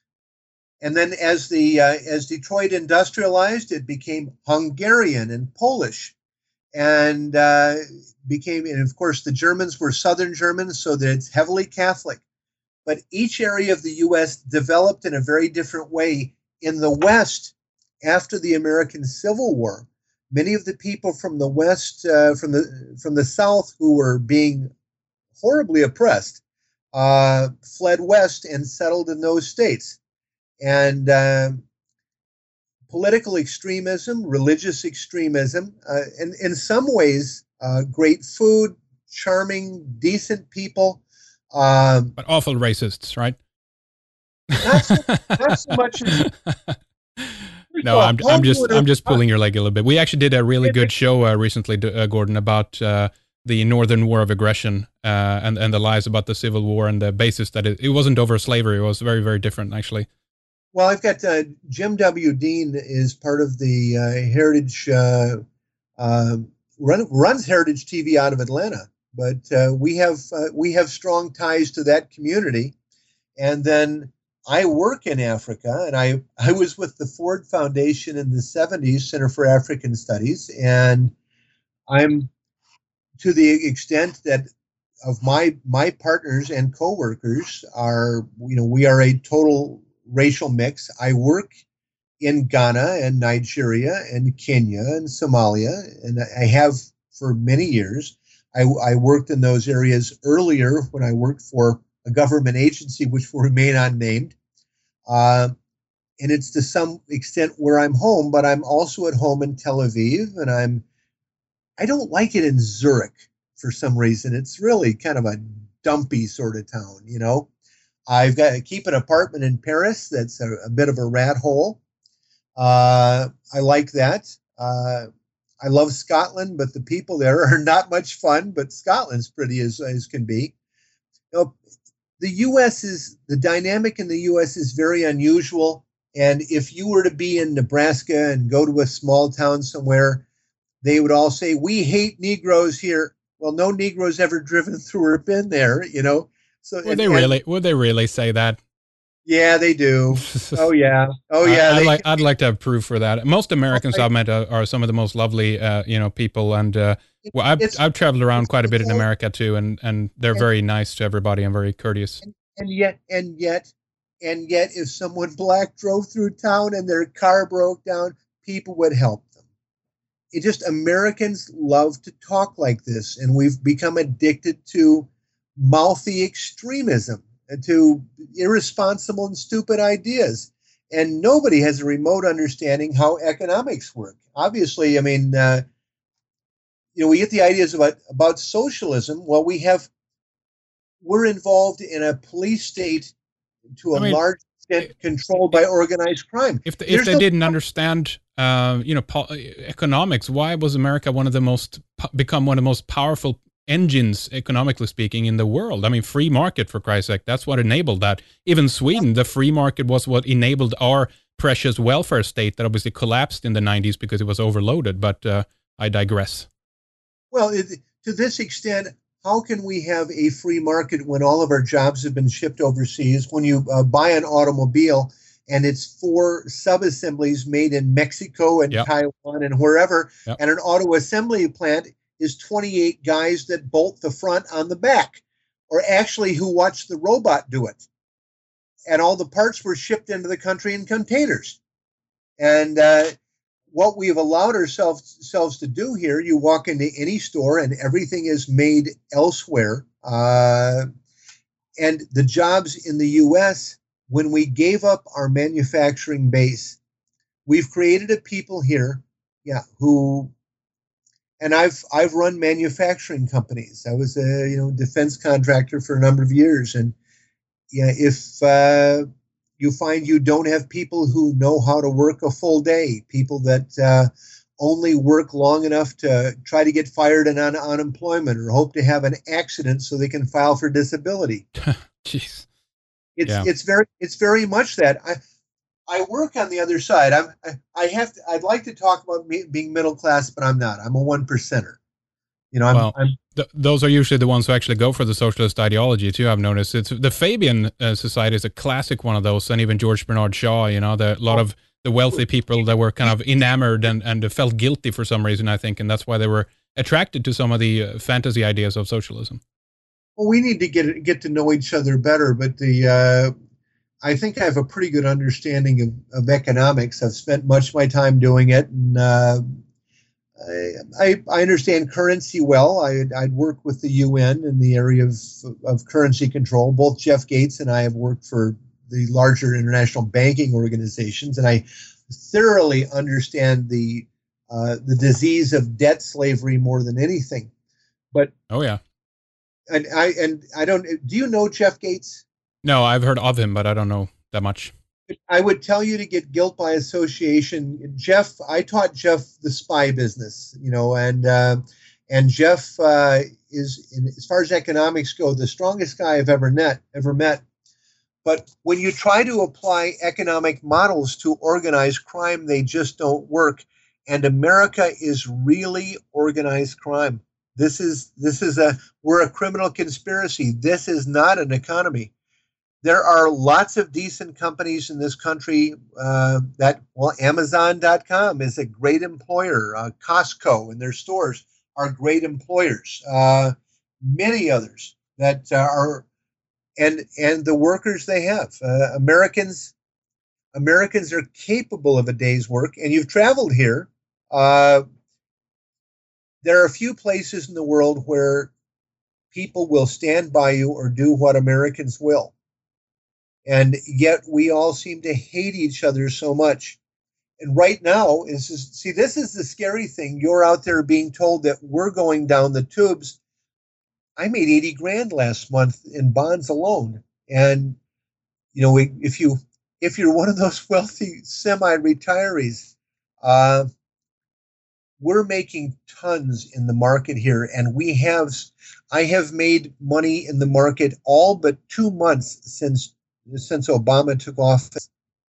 And then as the uh, as Detroit industrialized, it became Hungarian and Polish, and uh, became, and of course the Germans were Southern Germans, so that it's heavily Catholic. But each area of the U S developed in a very different way. In the West, after the American Civil War, many of the people from the West, uh, from the from the South, who were being horribly oppressed, uh, fled west and settled in those states. And uh, political extremism, religious extremism, uh, and in some ways, uh, great food, charming, decent people. Um, but awful racists, right? Not so, not so much as... No, I'm, I'm just I'm just pulling your leg a little bit. We actually did a really good show uh, recently, uh, Gordon, about uh, the Northern War of Aggression uh, and and the lies about the Civil War and the basis that it, it wasn't over slavery. It was very, very different, actually. Well, I've got uh, Jim W. Dean is part of the uh, Heritage, uh, uh, run, runs Heritage T V out of Atlanta. But uh, we have uh, we have strong ties to that community. And then I work in Africa, and I, I was with the Ford Foundation in the seventies, Center for African Studies, and I'm, to the extent that of my my partners and coworkers are, you know, we are a total racial mix. I work in Ghana and Nigeria and Kenya and Somalia, and I have for many years. I, I worked in those areas earlier when I worked for a government agency, which will remain unnamed. Uh, and it's to some extent where I'm home, but I'm also at home in Tel Aviv, and I'm, I don't like it in Zurich for some reason. It's really kind of a dumpy sort of town, you know. I've got to keep an apartment in Paris that's a, a bit of a rat hole. Uh, I like that. Uh, I love Scotland, but the people there are not much fun, but Scotland's pretty as, as can be. You know, the U S is, the dynamic in the U S is very unusual. And if you were to be in Nebraska and go to a small town somewhere, they would all say, we hate Negroes here. Well, no Negroes ever driven through or been there, you know. So Would they really, would they really say that? Yeah, they do. Oh yeah. Oh I, yeah. I'd They. like I'd like to have proof for that. Most Americans Like, I've met are, are some of the most lovely, uh, you know, people, and uh, well, I've it's I've traveled around it's quite a bit it's in all, America too, and and they're and, very nice to everybody and very courteous. and and yet and yet and yet if someone black drove through town and their car broke down, people would help them. It just Americans love to talk like this, and we've become addicted to mouthy extremism and to irresponsible and stupid ideas. And nobody has a remote understanding how economics work. Obviously, I mean, uh, you know, we get the ideas about about socialism. Well, we have we're involved in a police state to a I mean, large i- extent controlled i- by organized crime. if they, if There's they no didn't understand, uh, you know, po- economics, why was America one of the most become one of the most powerful engines, economically speaking, in the world? I mean, free market, for Christ's sake, that's what enabled that. Even Sweden, the free market was what enabled our precious welfare state that obviously collapsed in the nineties because it was overloaded. But uh, I digress. well it, to this extent. How can we have a free market when all of our jobs have been shipped overseas? When you uh, buy an automobile and it's four sub-assemblies made in Mexico and Yep. Taiwan and wherever, Yep. and an auto assembly plant is twenty-eight guys that bolt the front on the back, or actually who watch the robot do it. And all the parts were shipped into the country in containers. And uh, what we've allowed ourselves, ourselves to do here, you walk into any store and everything is made elsewhere. Uh, and the jobs in the U S, when we gave up our manufacturing base, we've created a people here, yeah, who, and I've I've run manufacturing companies. I was a you know defense contractor for a number of years, and yeah, if uh, you find you don't have people who know how to work a full day, people that uh, only work long enough to try to get fired and on unemployment or hope to have an accident so they can file for disability. Jeez. It's Yeah. it's very it's very much that. I I work on the other side. I'm I, I have to, I'd like to talk about me, being middle class, but I'm not. I'm a one percenter. You know, I'm Well, I'm th- those are usually the ones who actually go for the socialist ideology too. I've noticed it's the Fabian uh, Society is a classic one of those, and even George Bernard Shaw. You know, the, a lot of the wealthy people that were kind of enamored and and felt guilty for some reason, I think, and that's why they were attracted to some of the uh, fantasy ideas of socialism. well, we need to get get to know each other better. But the uh, I think I have a pretty good understanding of, of economics. I've spent much of my time doing it, and uh, I, I understand currency well. I, I'd worked with the U N in the area of, of currency control. Both Jeff Gates and I have worked for the larger international banking organizations, and I thoroughly understand the uh, the disease of debt slavery more than anything. But Oh yeah. and I and I don't. Do you know Jeff Gates? No, I've heard of him, but I don't know that much. I would tell you to get guilt by association. Jeff, I taught Jeff the spy business, you know, and uh, and Jeff uh, is, in, as far as economics go, the strongest guy I've ever met. Ever met. But when you try to apply economic models to organized crime, they just don't work. And America is really organized crime. This is this is a we're a criminal conspiracy. This is not an economy. There are lots of decent companies in this country uh, that, well, Amazon dot com is a great employer. Uh, Costco and their stores are great employers. Uh, many others that uh, are, and and the workers they have. Uh, Americans Americans are capable of a day's work. And you've traveled here. Uh, there are a few places in the world where people will stand by you or do what Americans will. And yet we all seem to hate each other so much. And right now is just, see, this is the scary thing. You're out there being told that we're going down the tubes. I made eighty grand last month in bonds alone. And you know, we, if you if you're one of those wealthy semi-retirees, uh, we're making tons in the market here, and we have. I have made money in the market all but two months since since Obama took office,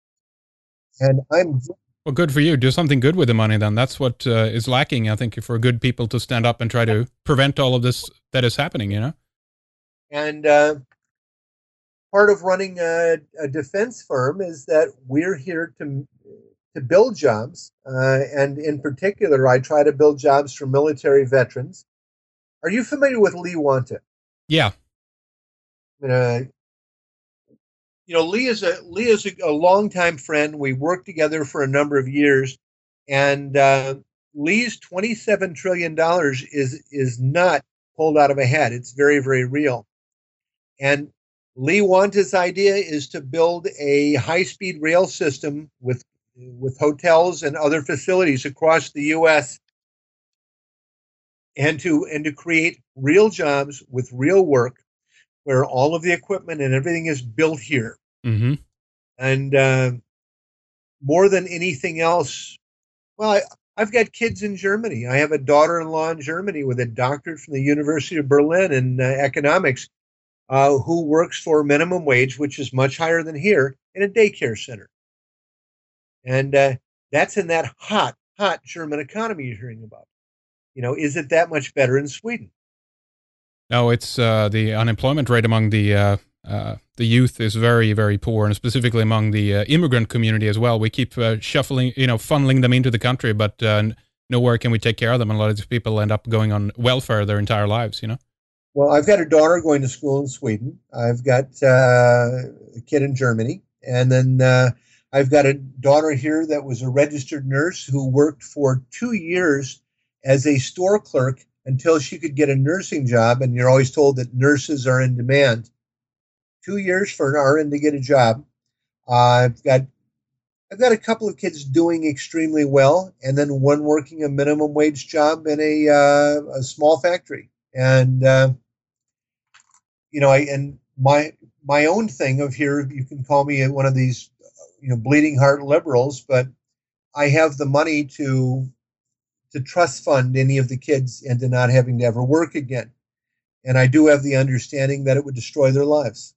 and I'm. Well, good for you. Do something good with the money then. That's what uh, is lacking, I think, for good people to stand up and try to prevent all of this that is happening, you know? And uh, part of running a, a defense firm is that we're here to to build jobs, uh, and in particular, I try to build jobs for military veterans. Are you familiar with Lee Wanta? Yeah. Uh, you know, Lee is a Lee is a, a longtime friend. We worked together for a number of years, and uh, Lee's twenty-seven trillion dollars is is not pulled out of a hat. It's very, very real. And Lee Wanta's idea is to build a high-speed rail system with with hotels and other facilities across the U S and to and to create real jobs with real work where all of the equipment and everything is built here. Mm-hmm. And uh, more than anything else, well, I, I've got kids in Germany. I have a daughter-in-law in Germany with a doctorate from the University of Berlin in uh, economics, uh, who works for minimum wage, which is much higher than here, in a daycare center. And uh, that's in that hot, hot German economy you're hearing about. You know, is it that much better in Sweden? No, it's uh, the unemployment rate among the uh, uh, the youth is very, very poor, and specifically among the uh, immigrant community as well. We keep uh, shuffling, you know, funneling them into the country, but uh, nowhere can we take care of them. And a lot of these people end up going on welfare their entire lives, you know? Well, I've got a daughter going to school in Sweden. I've got uh, a kid in Germany. And then uh, I've got a daughter here that was a registered nurse who worked for two years as a store clerk until she could get a nursing job. And you're always told that nurses are in demand. Two years for an R N to get a job. Uh, I've got I've got a couple of kids doing extremely well, and then one working a minimum wage job in a uh, a small factory. And uh, you know, I and my my own thing of here, you can call me one of these, you know, bleeding heart liberals, but I have the money to to trust fund any of the kids into not having to ever work again. And I do have the understanding that it would destroy their lives.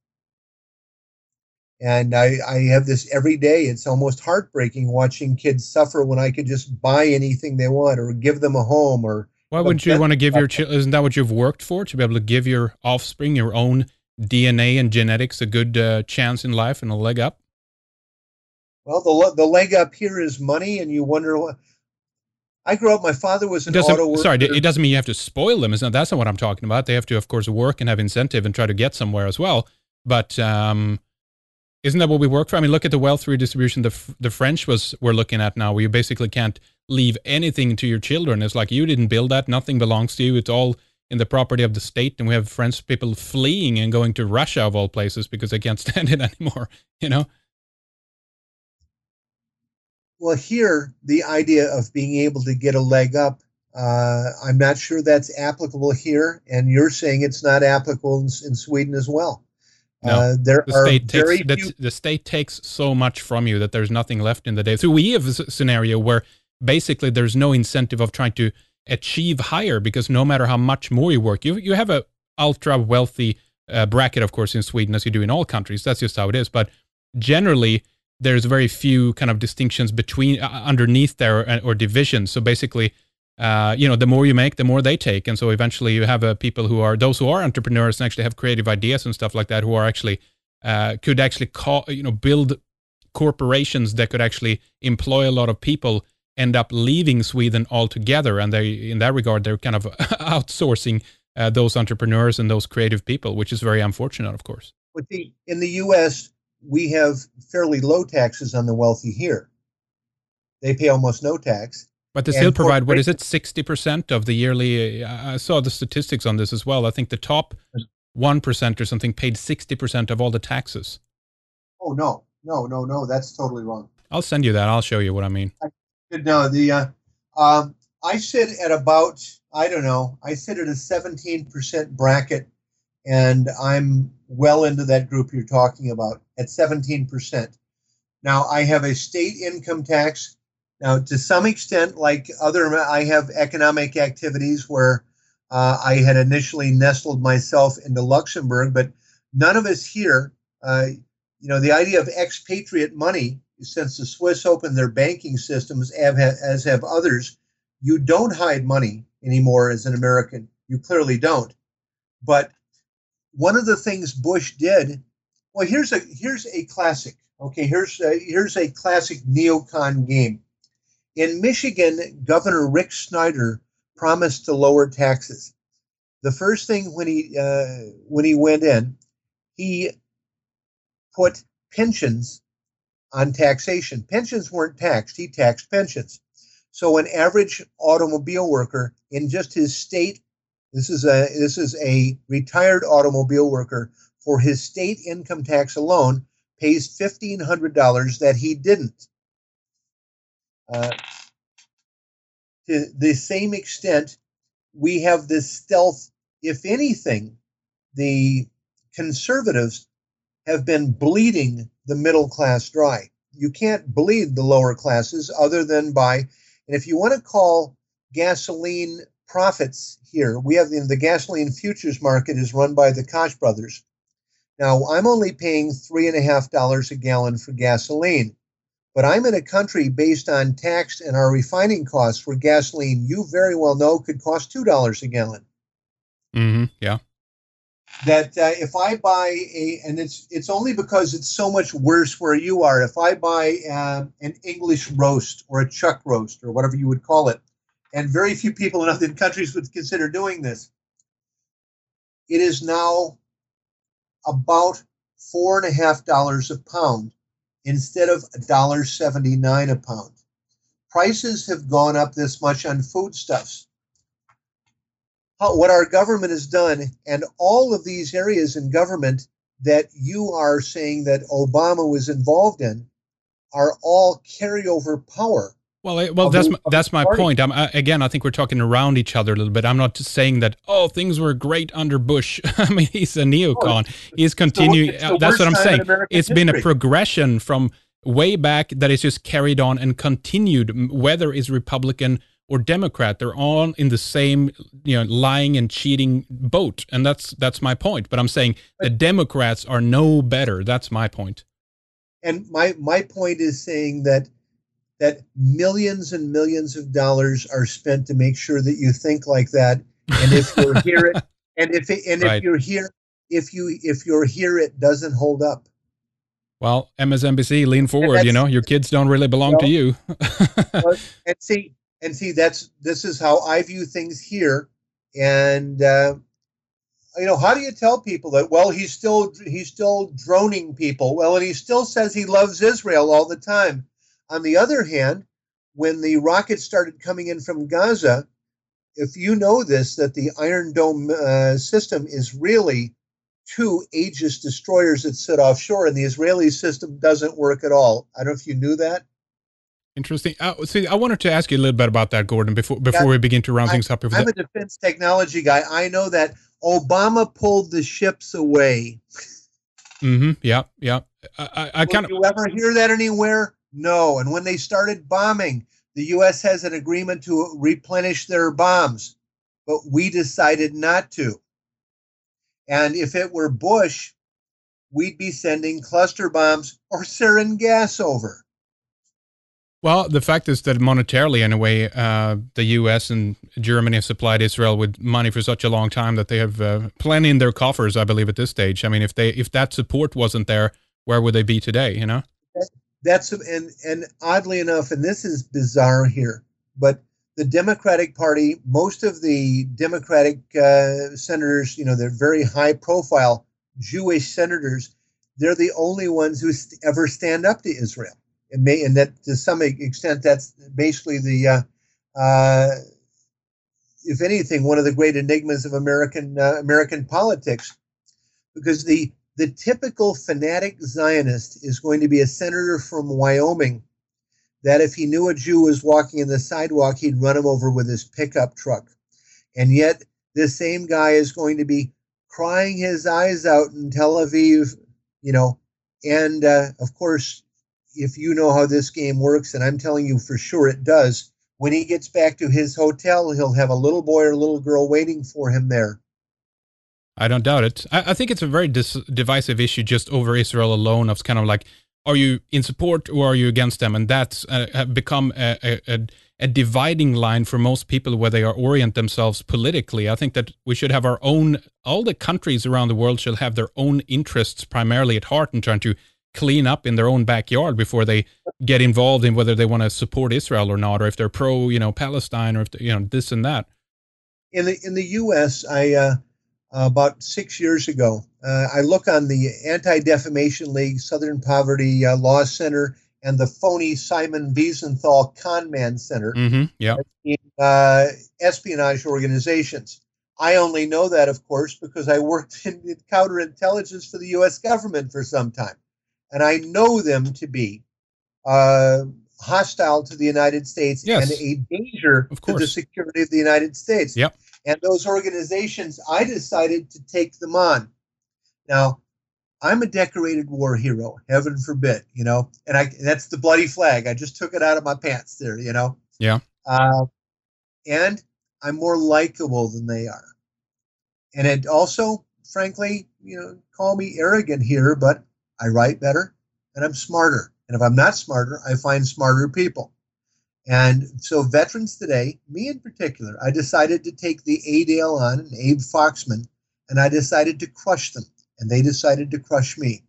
And I, I have this every day. It's almost heartbreaking watching kids suffer when I could just buy anything they want or give them a home. Or why wouldn't you want to give your children? Isn't that what you've worked for? To be able to give your offspring, your own D N A and genetics, a good uh, chance in life and a leg up? Well, the the leg up here is money, and you wonder what. I grew up. My father was an auto worker. Sorry, it doesn't mean you have to spoil them. It's not, that's not what I'm talking about. They have to, of course, work and have incentive and try to get somewhere as well. But um, isn't that what we work for? I mean, look at the wealth redistribution the the French was we're looking at now, where you basically can't leave anything to your children. It's like you didn't build that; nothing belongs to you. It's all in the property of the state. And we have French people fleeing and going to Russia of all places because they can't stand it anymore. You know. Well, here, the idea of being able to get a leg up, uh, I'm not sure that's applicable here. And you're saying it's not applicable in, in Sweden as well. No, uh, there the are state very takes few- the state takes so much from you that there's nothing left in the day. So we have a scenario where basically there's no incentive of trying to achieve higher, because no matter how much more you work, you you have a ultra wealthy uh, bracket, of course, in Sweden, as you do in all countries. That's just how it is. But generally, there's very few kind of distinctions between uh, underneath there or, or divisions. So basically, uh, you know, the more you make, the more they take. And so eventually you have uh, people who are, those who are entrepreneurs and actually have creative ideas and stuff like that, who are actually, uh, could actually call, you know, build corporations that could actually employ a lot of people, end up leaving Sweden altogether. And they, in that regard, they're kind of outsourcing uh, those entrepreneurs and those creative people, which is very unfortunate, of course. But the, in the U S, we have fairly low taxes on the wealthy here. They pay almost no tax. But they still provide, what is it, sixty percent of the yearly, uh, I saw the statistics on this as well. I think the top one percent or something paid sixty percent of all the taxes. Oh, no, no, no, no, that's totally wrong. I'll send you that. I'll show you what I mean. I, no, the, uh, um, I sit at about, I don't know, I sit at a seventeen percent bracket, and I'm well into that group you're talking about at seventeen percent. Now, I have a state income tax. Now, to some extent, like other, I have economic activities where uh, I had initially nestled myself into Luxembourg, but none of us here, uh, you know, the idea of expatriate money, since the Swiss opened their banking systems, as have others, you don't hide money anymore as an American. You clearly don't. But one of the things Bush did Well, here's a here's a classic. Okay, here's a, here's a classic neocon game. In Michigan, Governor Rick Snyder promised to lower taxes. The first thing when he uh, when he went in, he put pensions on taxation. Pensions weren't taxed. He taxed pensions. So an average automobile worker in just his state, this is a this is a retired automobile worker, for his state income tax alone pays fifteen hundred dollars that he didn't. Uh, to the same extent, we have this stealth. If anything, the conservatives have been bleeding the middle class dry. You can't bleed the lower classes other than by, and if you want to call gasoline profits here, we have the, the gasoline futures market is run by the Koch brothers. Now, I'm only paying three and a half dollars a gallon for gasoline, but I'm in a country based on tax and our refining costs where gasoline, you very well know, could cost two dollars a gallon. Mm-hmm. Yeah. That uh, if I buy a, and it's it's only because it's so much worse where you are. If I buy um, an English roast or a chuck roast or whatever you would call it, and very few people in other countries would consider doing this, it is now about four and a half dollars a pound instead of a dollar seventy-nine a pound. Prices have gone up this much on foodstuffs. How, what our government has done, and all of these areas in government that you are saying that Obama was involved in, are all carryover power. Well, well, that's my, that's my point. I'm, uh, again, I think we're talking around each other a little bit. I'm not just saying that, oh, things were great under Bush. I mean, he's a neocon. He's continuing. Uh, that's what I'm saying. It's history. Been a progression from way back that is just carried on and continued, whether it's Republican or Democrat. They're all in the same, you know, lying and cheating boat. And that's that's my point. But I'm saying the Democrats are no better. That's my point. And my my point is saying that that millions and millions of dollars are spent to make sure that you think like that. And if you're here, it, and if it, and right. if you're here, if you if you're here, it doesn't hold up. Well, M S N B C, lean forward. You know, your kids don't really belong well, to you. and see, and see, that's this is how I view things here. And uh, you know, how do you tell people that? Well, he's still he's still droning people. Well, and he still says he loves Israel all the time. On the other hand, when the rockets started coming in from Gaza, if you know this, that the Iron Dome uh, system is really two Aegis destroyers that sit offshore, and the Israeli system doesn't work at all. I don't know if you knew that. Interesting. Uh, see, I wanted to ask you a little bit about that, Gordon, before before yeah, we begin to round I, things up. I'm that. a defense technology guy. I know that Obama pulled the ships away. Mm-hmm. Yeah, yeah. I, I, I kind of. You ever hear that anywhere? No. And when they started bombing, the U S has an agreement to replenish their bombs, but we decided not to. And if it were Bush, we'd be sending cluster bombs or sarin gas over. Well, the fact is that monetarily, in a way, uh, the U S and Germany have supplied Israel with money for such a long time that they have uh, plenty in their coffers, I believe, at this stage. I mean, if they if that support wasn't there, where would they be today, you know? That's and and oddly enough, and this is bizarre here, but the Democratic Party, most of the Democratic uh, senators, you know, they're very high-profile Jewish senators. They're the only ones who st- ever stand up to Israel, and may and that to some extent, that's basically the, uh, uh, if anything, one of the great enigmas of American uh, American politics, because the. The typical fanatic Zionist is going to be a senator from Wyoming that if he knew a Jew was walking in the sidewalk, he'd run him over with his pickup truck. And yet this same guy is going to be crying his eyes out in Tel Aviv, you know. And, uh, of course, if you know how this game works, and I'm telling you for sure it does, when he gets back to his hotel, he'll have a little boy or little girl waiting for him there. I don't doubt it. I, I think it's a very dis- divisive issue just over Israel alone. Of kind of like, are you in support or are you against them? And that's uh, have become a, a, a, a dividing line for most people where they are orient themselves politically. I think that we should have our own, all the countries around the world should have their own interests primarily at heart and trying to clean up in their own backyard before they get involved in whether they want to support Israel or not, or if they're pro, you know, Palestine, or if they, you know, this and that. In the in the U S, I uh, about six years ago, uh, I look on the Anti-Defamation League, Southern Poverty uh, Law Center, and the phony Simon Wiesenthal Conman Center, mm-hmm. yeah, uh, espionage organizations. I only know that, of course, because I worked in, in counterintelligence for the U S government for some time. And I know them to be uh, hostile to the United States yes, and a danger to the security of the United States. Yep. And those organizations, I decided to take them on. Now, I'm a decorated war hero, heaven forbid, you know, and I that's the bloody flag. I just took it out of my pants there, you know. Yeah. Uh, and I'm more likable than they are. And it also, frankly, you know, call me arrogant here, but I write better and I'm smarter. And if I'm not smarter, I find smarter people. And so Veterans Today, me in particular, I decided to take the A-Dale on and Abe Foxman, and I decided to crush them. And they decided to crush me.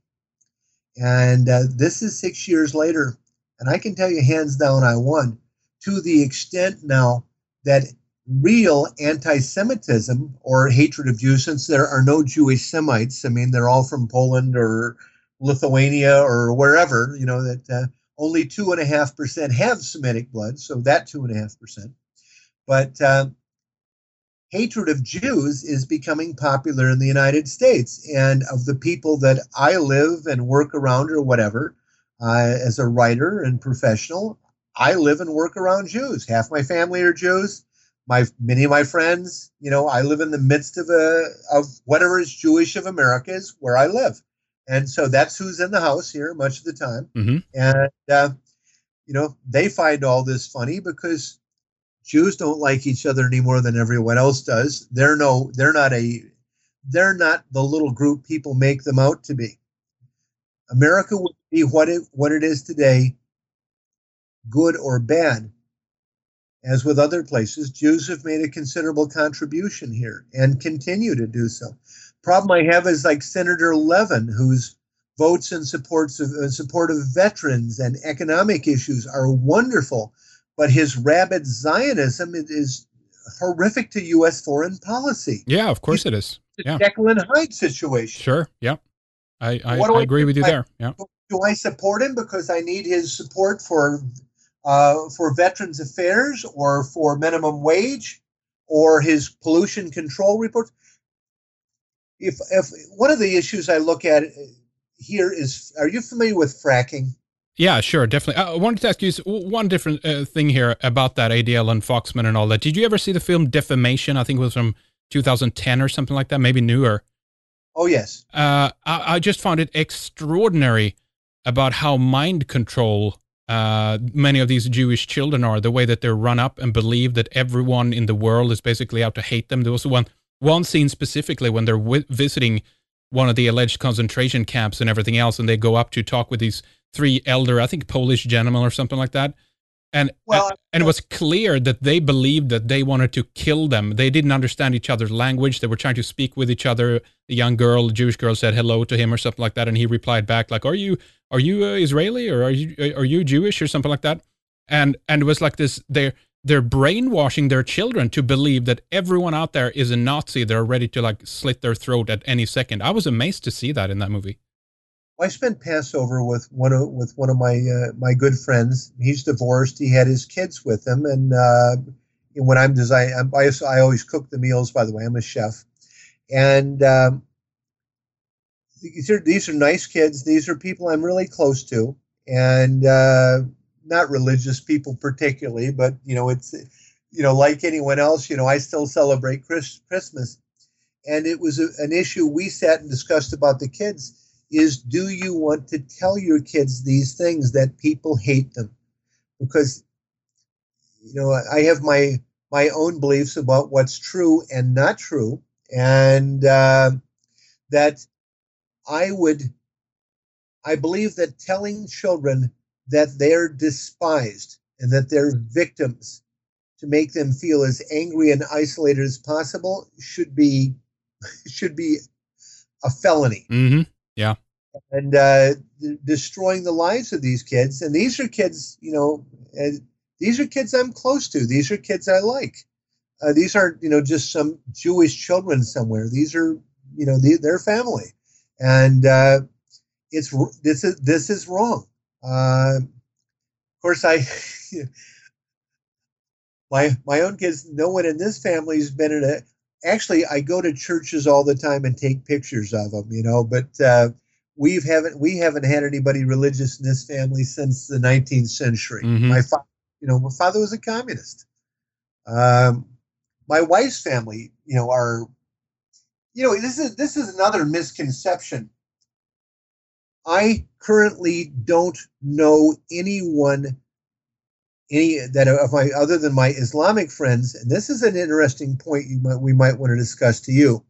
And uh, this is six years later. And I can tell you hands down I won, to the extent now that real anti-Semitism or hatred of Jews, since there are no Jewish Semites, I mean, they're all from Poland or Lithuania or wherever, you know, that uh, only two and a half percent have Semitic blood. So that two and a half percent. But uh, hatred of Jews is becoming popular in the United States. And of the people that I live and work around or whatever, uh, as a writer and professional, I live and work around Jews. Half my family are Jews. My many of my friends, you know, I live in the midst of a of whatever is Jewish of America is where I live. And so that's who's in the house here much of the time. Mm-hmm. And, uh, you know, they find all this funny because Jews don't like each other any more than everyone else does. They're no, they're not a, they're not the little group people make them out to be. America would be what it, what it is today, good or bad. As with other places, Jews have made a considerable contribution here and continue to do so. Problem I have is like Senator Levin, whose votes in supports of, uh, support of veterans and economic issues are wonderful, but his rabid Zionism is horrific to U S foreign policy. Yeah, of course He's, it is. Yeah. Jekyll and Hyde situation. Sure. Yeah. I, I, I, I agree with you I, there. Yeah. Do I support him because I need his support for uh, for Veterans Affairs or for minimum wage or his pollution control reports? If if one of the issues I look at here is, are you familiar with fracking? Yeah, sure, definitely. I wanted to ask you one different uh, thing here about that A D L and Foxman and all that. Did you ever see the film Defamation? I think it was from two thousand ten or something like that, maybe newer. Oh, yes. Uh, I, I just found it extraordinary about how mind control uh, many of these Jewish children are, the way that they're run up and believe that everyone in the world is basically out to hate them. There was one, one scene specifically when they're w- visiting one of the alleged concentration camps and everything else, and they go up to talk with these three elder, I think Polish gentlemen or something like that. And, well, and, and it was clear that they believed that they wanted to kill them. They didn't understand each other's language. They were trying to speak with each other. The young girl, the Jewish girl, said hello to him or something like that, and he replied back like, "Are you are you uh, Israeli or are you are you Jewish or something like that?" And and it was like this. They're they're brainwashing their children to believe that everyone out there is a Nazi. They're ready to like slit their throat at any second. I was amazed to see that in that movie. I spent Passover with one of with one of my uh, my good friends. He's divorced. He had his kids with him, and uh, when I'm designing, I, I always cook the meals. By the way, I'm a chef, and um, these are these are nice kids. These are people I'm really close to, and uh, not religious people particularly, but you know, it's you know, like anyone else, you know, I still celebrate Chris, Christmas, and it was a, an issue we sat and discussed about the kids. Is do you want to tell your kids these things that people hate them? Because, you know, I have my my own beliefs about what's true and not true, and uh, that I would I believe that telling children that they're despised and that they're victims to make them feel as angry and isolated as possible should be should be a felony. Mm-hmm. Yeah. And uh, destroying the lives of these kids. And these are kids, you know, and these are kids I'm close to. These are kids I like. Uh, these aren't, you know, just some Jewish children somewhere. These are, you know, the, their family. And uh, it's this is this is wrong. Uh, of course, I my my own kids. No one in this family has been in a. Actually, I go to churches all the time and take pictures of them. You know, but uh, we haven't we haven't had anybody religious in this family since the nineteenth century. Mm-hmm. My father, you know, my father was a communist. Um, my wife's family, you know, are, you know, this is this is another misconception. I currently don't know anyone, any that of my other than my Islamic friends, and this is an interesting point you might we might want to discuss to you.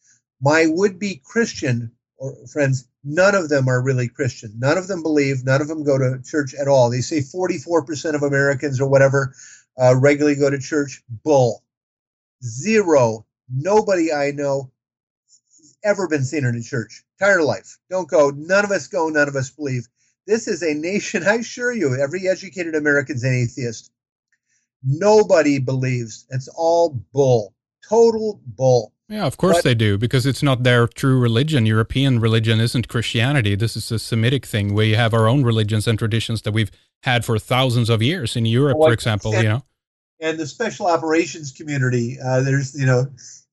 My would-be Christian or friends, none of them are really Christian. None of them believe. None of them go to church at all. They say forty-four percent of Americans or whatever uh, regularly go to church. Bull. Zero. Nobody I know ever been seen in a church. Entire life. Don't go. None of us go. None of us believe. This is a nation, I assure you, every educated American's an atheist. Nobody believes. It's all bull. Total bull. Yeah, of course but, they do, because it's not their true religion. European religion isn't Christianity. This is a Semitic thing. We have our own religions and traditions that we've had for thousands of years in Europe, well, for example, and, you know. And the special operations community, uh, there's, you know,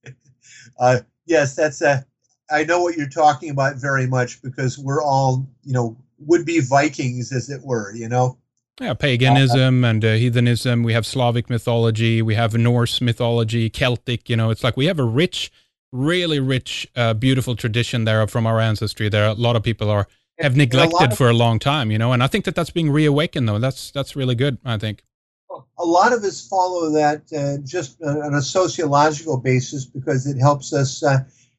uh, yes, that's a, I know what you're talking about very much, because we're all, you know, would-be Vikings, as it were, you know. Yeah, paganism uh, and uh, heathenism. We have Slavic mythology. We have Norse mythology, Celtic. You know, it's like we have a rich, really rich, uh, beautiful tradition there from our ancestry. There, a lot of people are have neglected a of, for a long time. You know, and I think that that's being reawakened, though. That's that's really good, I think. A lot of us follow that uh, just on a sociological basis because it helps us. Uh,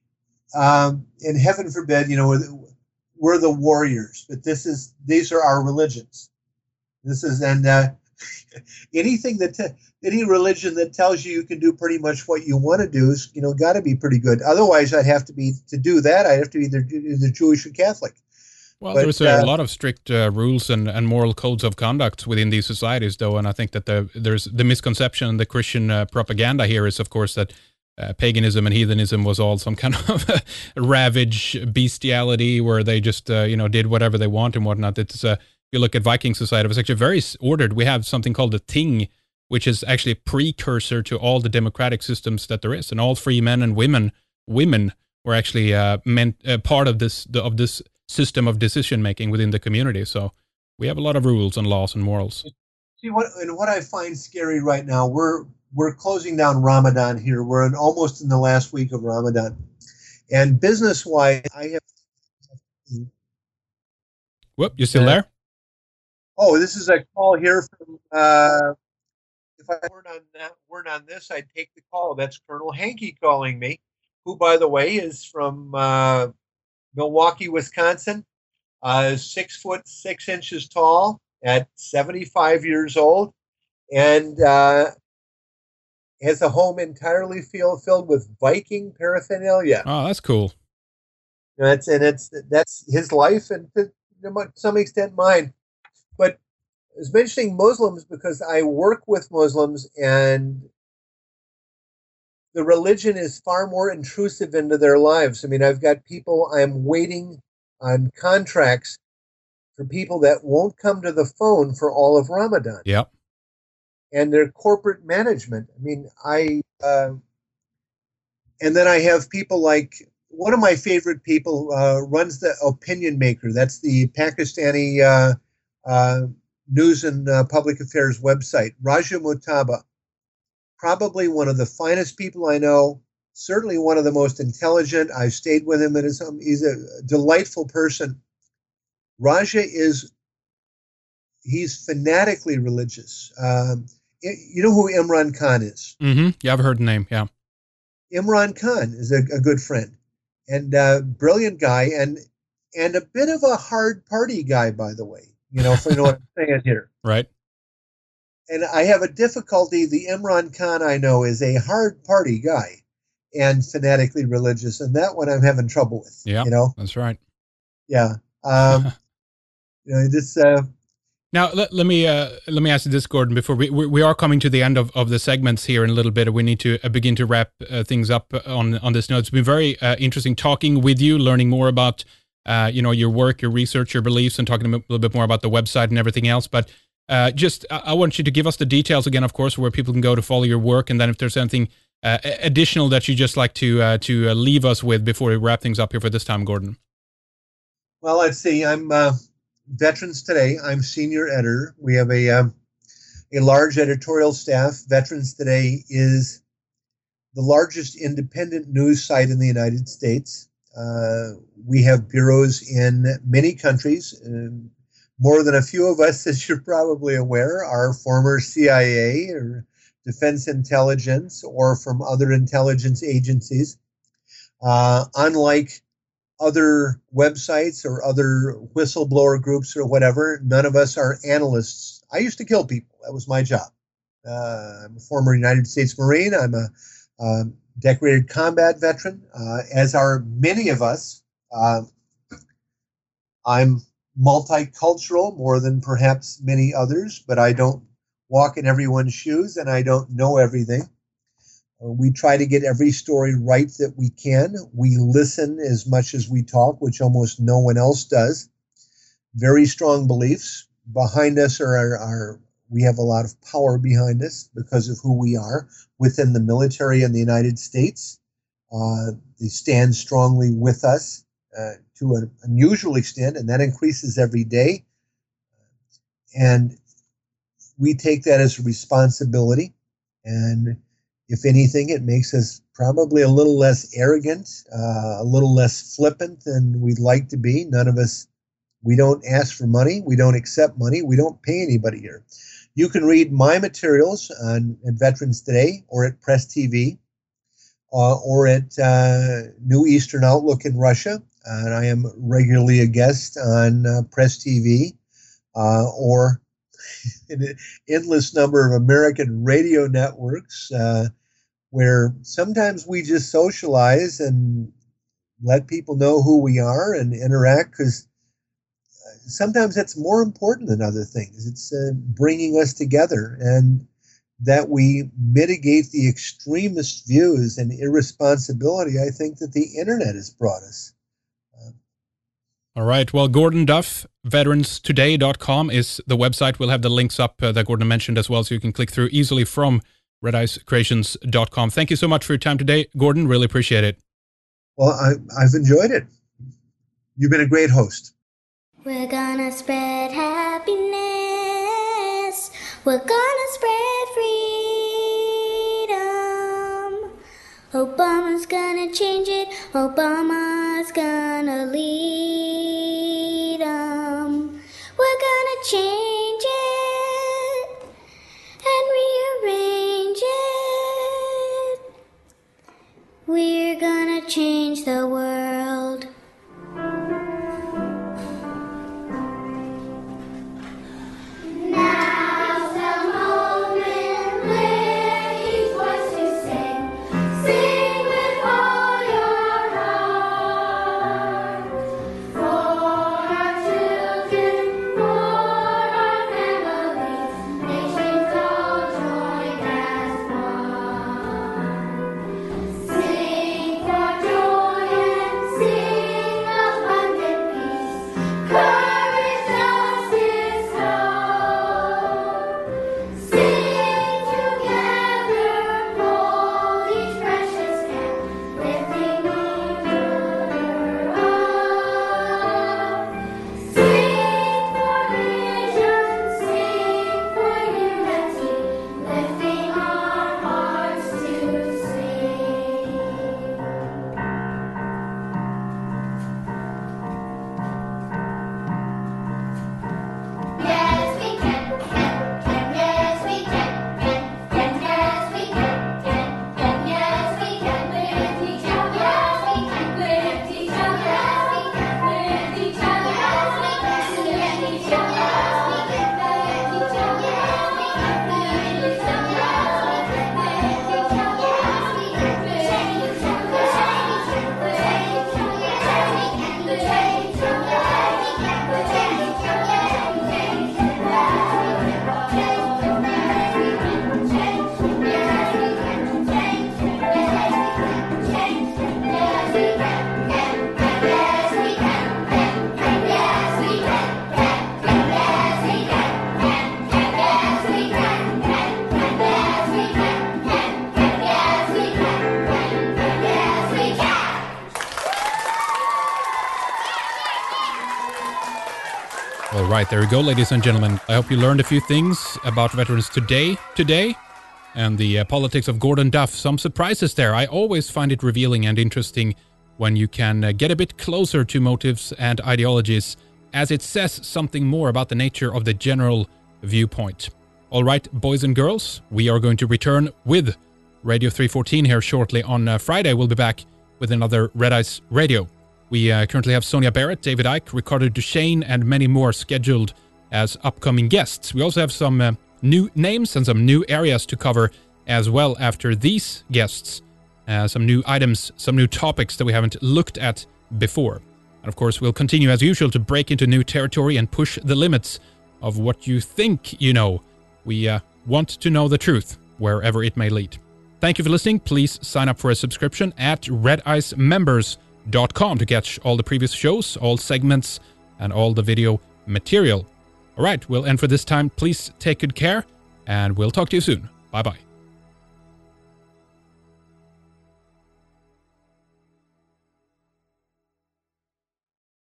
um, and heaven forbid, you know, we're the, we're the warriors, but this is these are our religions. This is, and uh, anything that, te- any religion that tells you you can do pretty much what you want to do is, you know, got to be pretty good. Otherwise, I'd have to be, to do that, I'd have to be either, either Jewish or Catholic. Well, but, there's a, uh, a lot of strict uh, rules and, and moral codes of conduct within these societies, though, and I think that the, there's the misconception, the Christian uh, propaganda here is, of course, that uh, paganism and heathenism was all some kind of ravage bestiality where they just, uh, you know, did whatever they want and whatnot. It's uh, you look at Viking society, it was actually very ordered. We have something called the Ting, which is actually a precursor to all the democratic systems that there is, and all free men and women women were actually uh, meant uh, part of this the, of this system of decision making within the community. So we have a lot of rules and laws and morals. See what and what I find scary right now. We're we're closing down Ramadan here. We're in, almost in the last week of Ramadan, and business wise, I have. Whoop! You still uh, there? Oh, this is a call here from, uh, if I weren't on that, weren't on this, I'd take the call. That's Colonel Hankey calling me, who, by the way, is from uh, Milwaukee, Wisconsin, uh, six foot, six inches tall at seventy-five years old, and uh, has a home entirely filled, filled with Viking paraphernalia. Oh, that's cool. That's, and it's, that's his life and to some extent mine. But I was mentioning Muslims because I work with Muslims, and the religion is far more intrusive into their lives. I mean, I've got people, I'm waiting on contracts for people that won't come to the phone for all of Ramadan. Yep. And their corporate management. I mean, I, uh, and then I have people like, one of my favorite people uh, runs the Opinion Maker. That's the Pakistani uh, Uh, news and uh, public affairs website, Raja Mutaba, probably one of the finest people I know, certainly one of the most intelligent. I've stayed with him, and he's a delightful person. Raja is, he's fanatically religious. Um, you know who Imran Khan is? Mm-hmm. Yeah, I've heard the name, yeah. Imran Khan is a, a good friend and uh, brilliant guy, and and a bit of a hard party guy, by the way. You know, if you know what I'm saying here. Right. And I have a difficulty. The Imran Khan I know is a hard party guy and fanatically religious, and that one I'm having trouble with. Yeah, you know, that's right. Yeah. Um, you know, this. Uh, now let, let me uh, let me ask you this, Gordon. Before we we are coming to the end of, of the segments here in a little bit, we need to uh, begin to wrap uh, things up on on this note. It's been very uh, interesting talking with you, learning more about uh, you know your work, your research, your beliefs, and talking a little bit more about the website and everything else. But uh, just I want you to give us the details again, of course, where people can go to follow your work, and then if there's anything uh, additional that you just like to uh, to uh, leave us with before we wrap things up here for this time, Gordon. Well, let's see. I'm uh, Veterans Today. I'm senior editor. We have a um, a large editorial staff. Veterans Today is the largest independent news site in the United States. Uh, we have bureaus in many countries. Um, more than a few of us, as you're probably aware, are former C I A or Defense Intelligence or from other intelligence agencies. Uh, unlike other websites or other whistleblower groups or whatever, none of us are analysts. I used to kill people. That was my job. Uh, I'm a former United States Marine. I'm a um, decorated combat veteran, uh, as are many of us. Uh, I'm multicultural more than perhaps many others, but I don't walk in everyone's shoes and I don't know everything. Uh, we try to get every story right that we can. We listen as much as we talk, which almost no one else does. Very strong beliefs. Behind us are our, our we have a lot of power behind us because of who we are within the military in the United States. Uh, they stand strongly with us uh, to an unusual extent, and that increases every day. And we take that as a responsibility. And if anything, it makes us probably a little less arrogant, uh, a little less flippant than we'd like to be. None of us, we don't ask for money. We don't accept money. We don't pay anybody here. You can read my materials on at Veterans Today or at Press T V uh, or at uh, New Eastern Outlook in Russia. And I am regularly a guest on uh, Press T V uh, or an endless number of American radio networks uh, where sometimes we just socialize and let people know who we are and interact, because sometimes that's more important than other things. It's uh, bringing us together, and that we mitigate the extremist views and irresponsibility I think that the internet has brought us. All right. Well, Gordon Duff, veterans today dot com is the website. We'll have the links up uh, that Gordon mentioned as well, so you can click through easily from red ice creations dot com. Thank you so much for your time today, Gordon. Really appreciate it. Well, I, I've enjoyed it. You've been a great host. We're gonna spread happiness. We're gonna spread freedom. Obama's gonna change it. Obama's gonna lead 'em. We're gonna change it and rearrange it. We're gonna change the world. Now's the moment, lift each voice to sing. Sing with all your heart. For our children, for our families, nations all join as one. Sing for joy and sing. All right, there you go, ladies and gentlemen. I hope you learned a few things about veterans today, today, and the uh, politics of Gordon Duff. Some surprises there. I always find it revealing and interesting when you can uh, get a bit closer to motives and ideologies, as it says something more about the nature of the general viewpoint. All right, boys and girls, we are going to return with Radio three fourteen here shortly. On uh, Friday, we'll be back with another Red Ice Radio. We uh, currently have Sonia Barrett, David Icke, Ricardo Duchesne, and many more scheduled as upcoming guests. We also have some uh, new names and some new areas to cover as well after these guests. Uh, some new items, some new topics that we haven't looked at before. And of course, we'll continue as usual to break into new territory and push the limits of what you think you know. We uh, want to know the truth, wherever it may lead. Thank you for listening. Please sign up for a subscription at red ice members dot com to catch all the previous shows, all segments, and all the video material. All right, we'll end for this time. Please take good care, and we'll talk to you soon. Bye-bye.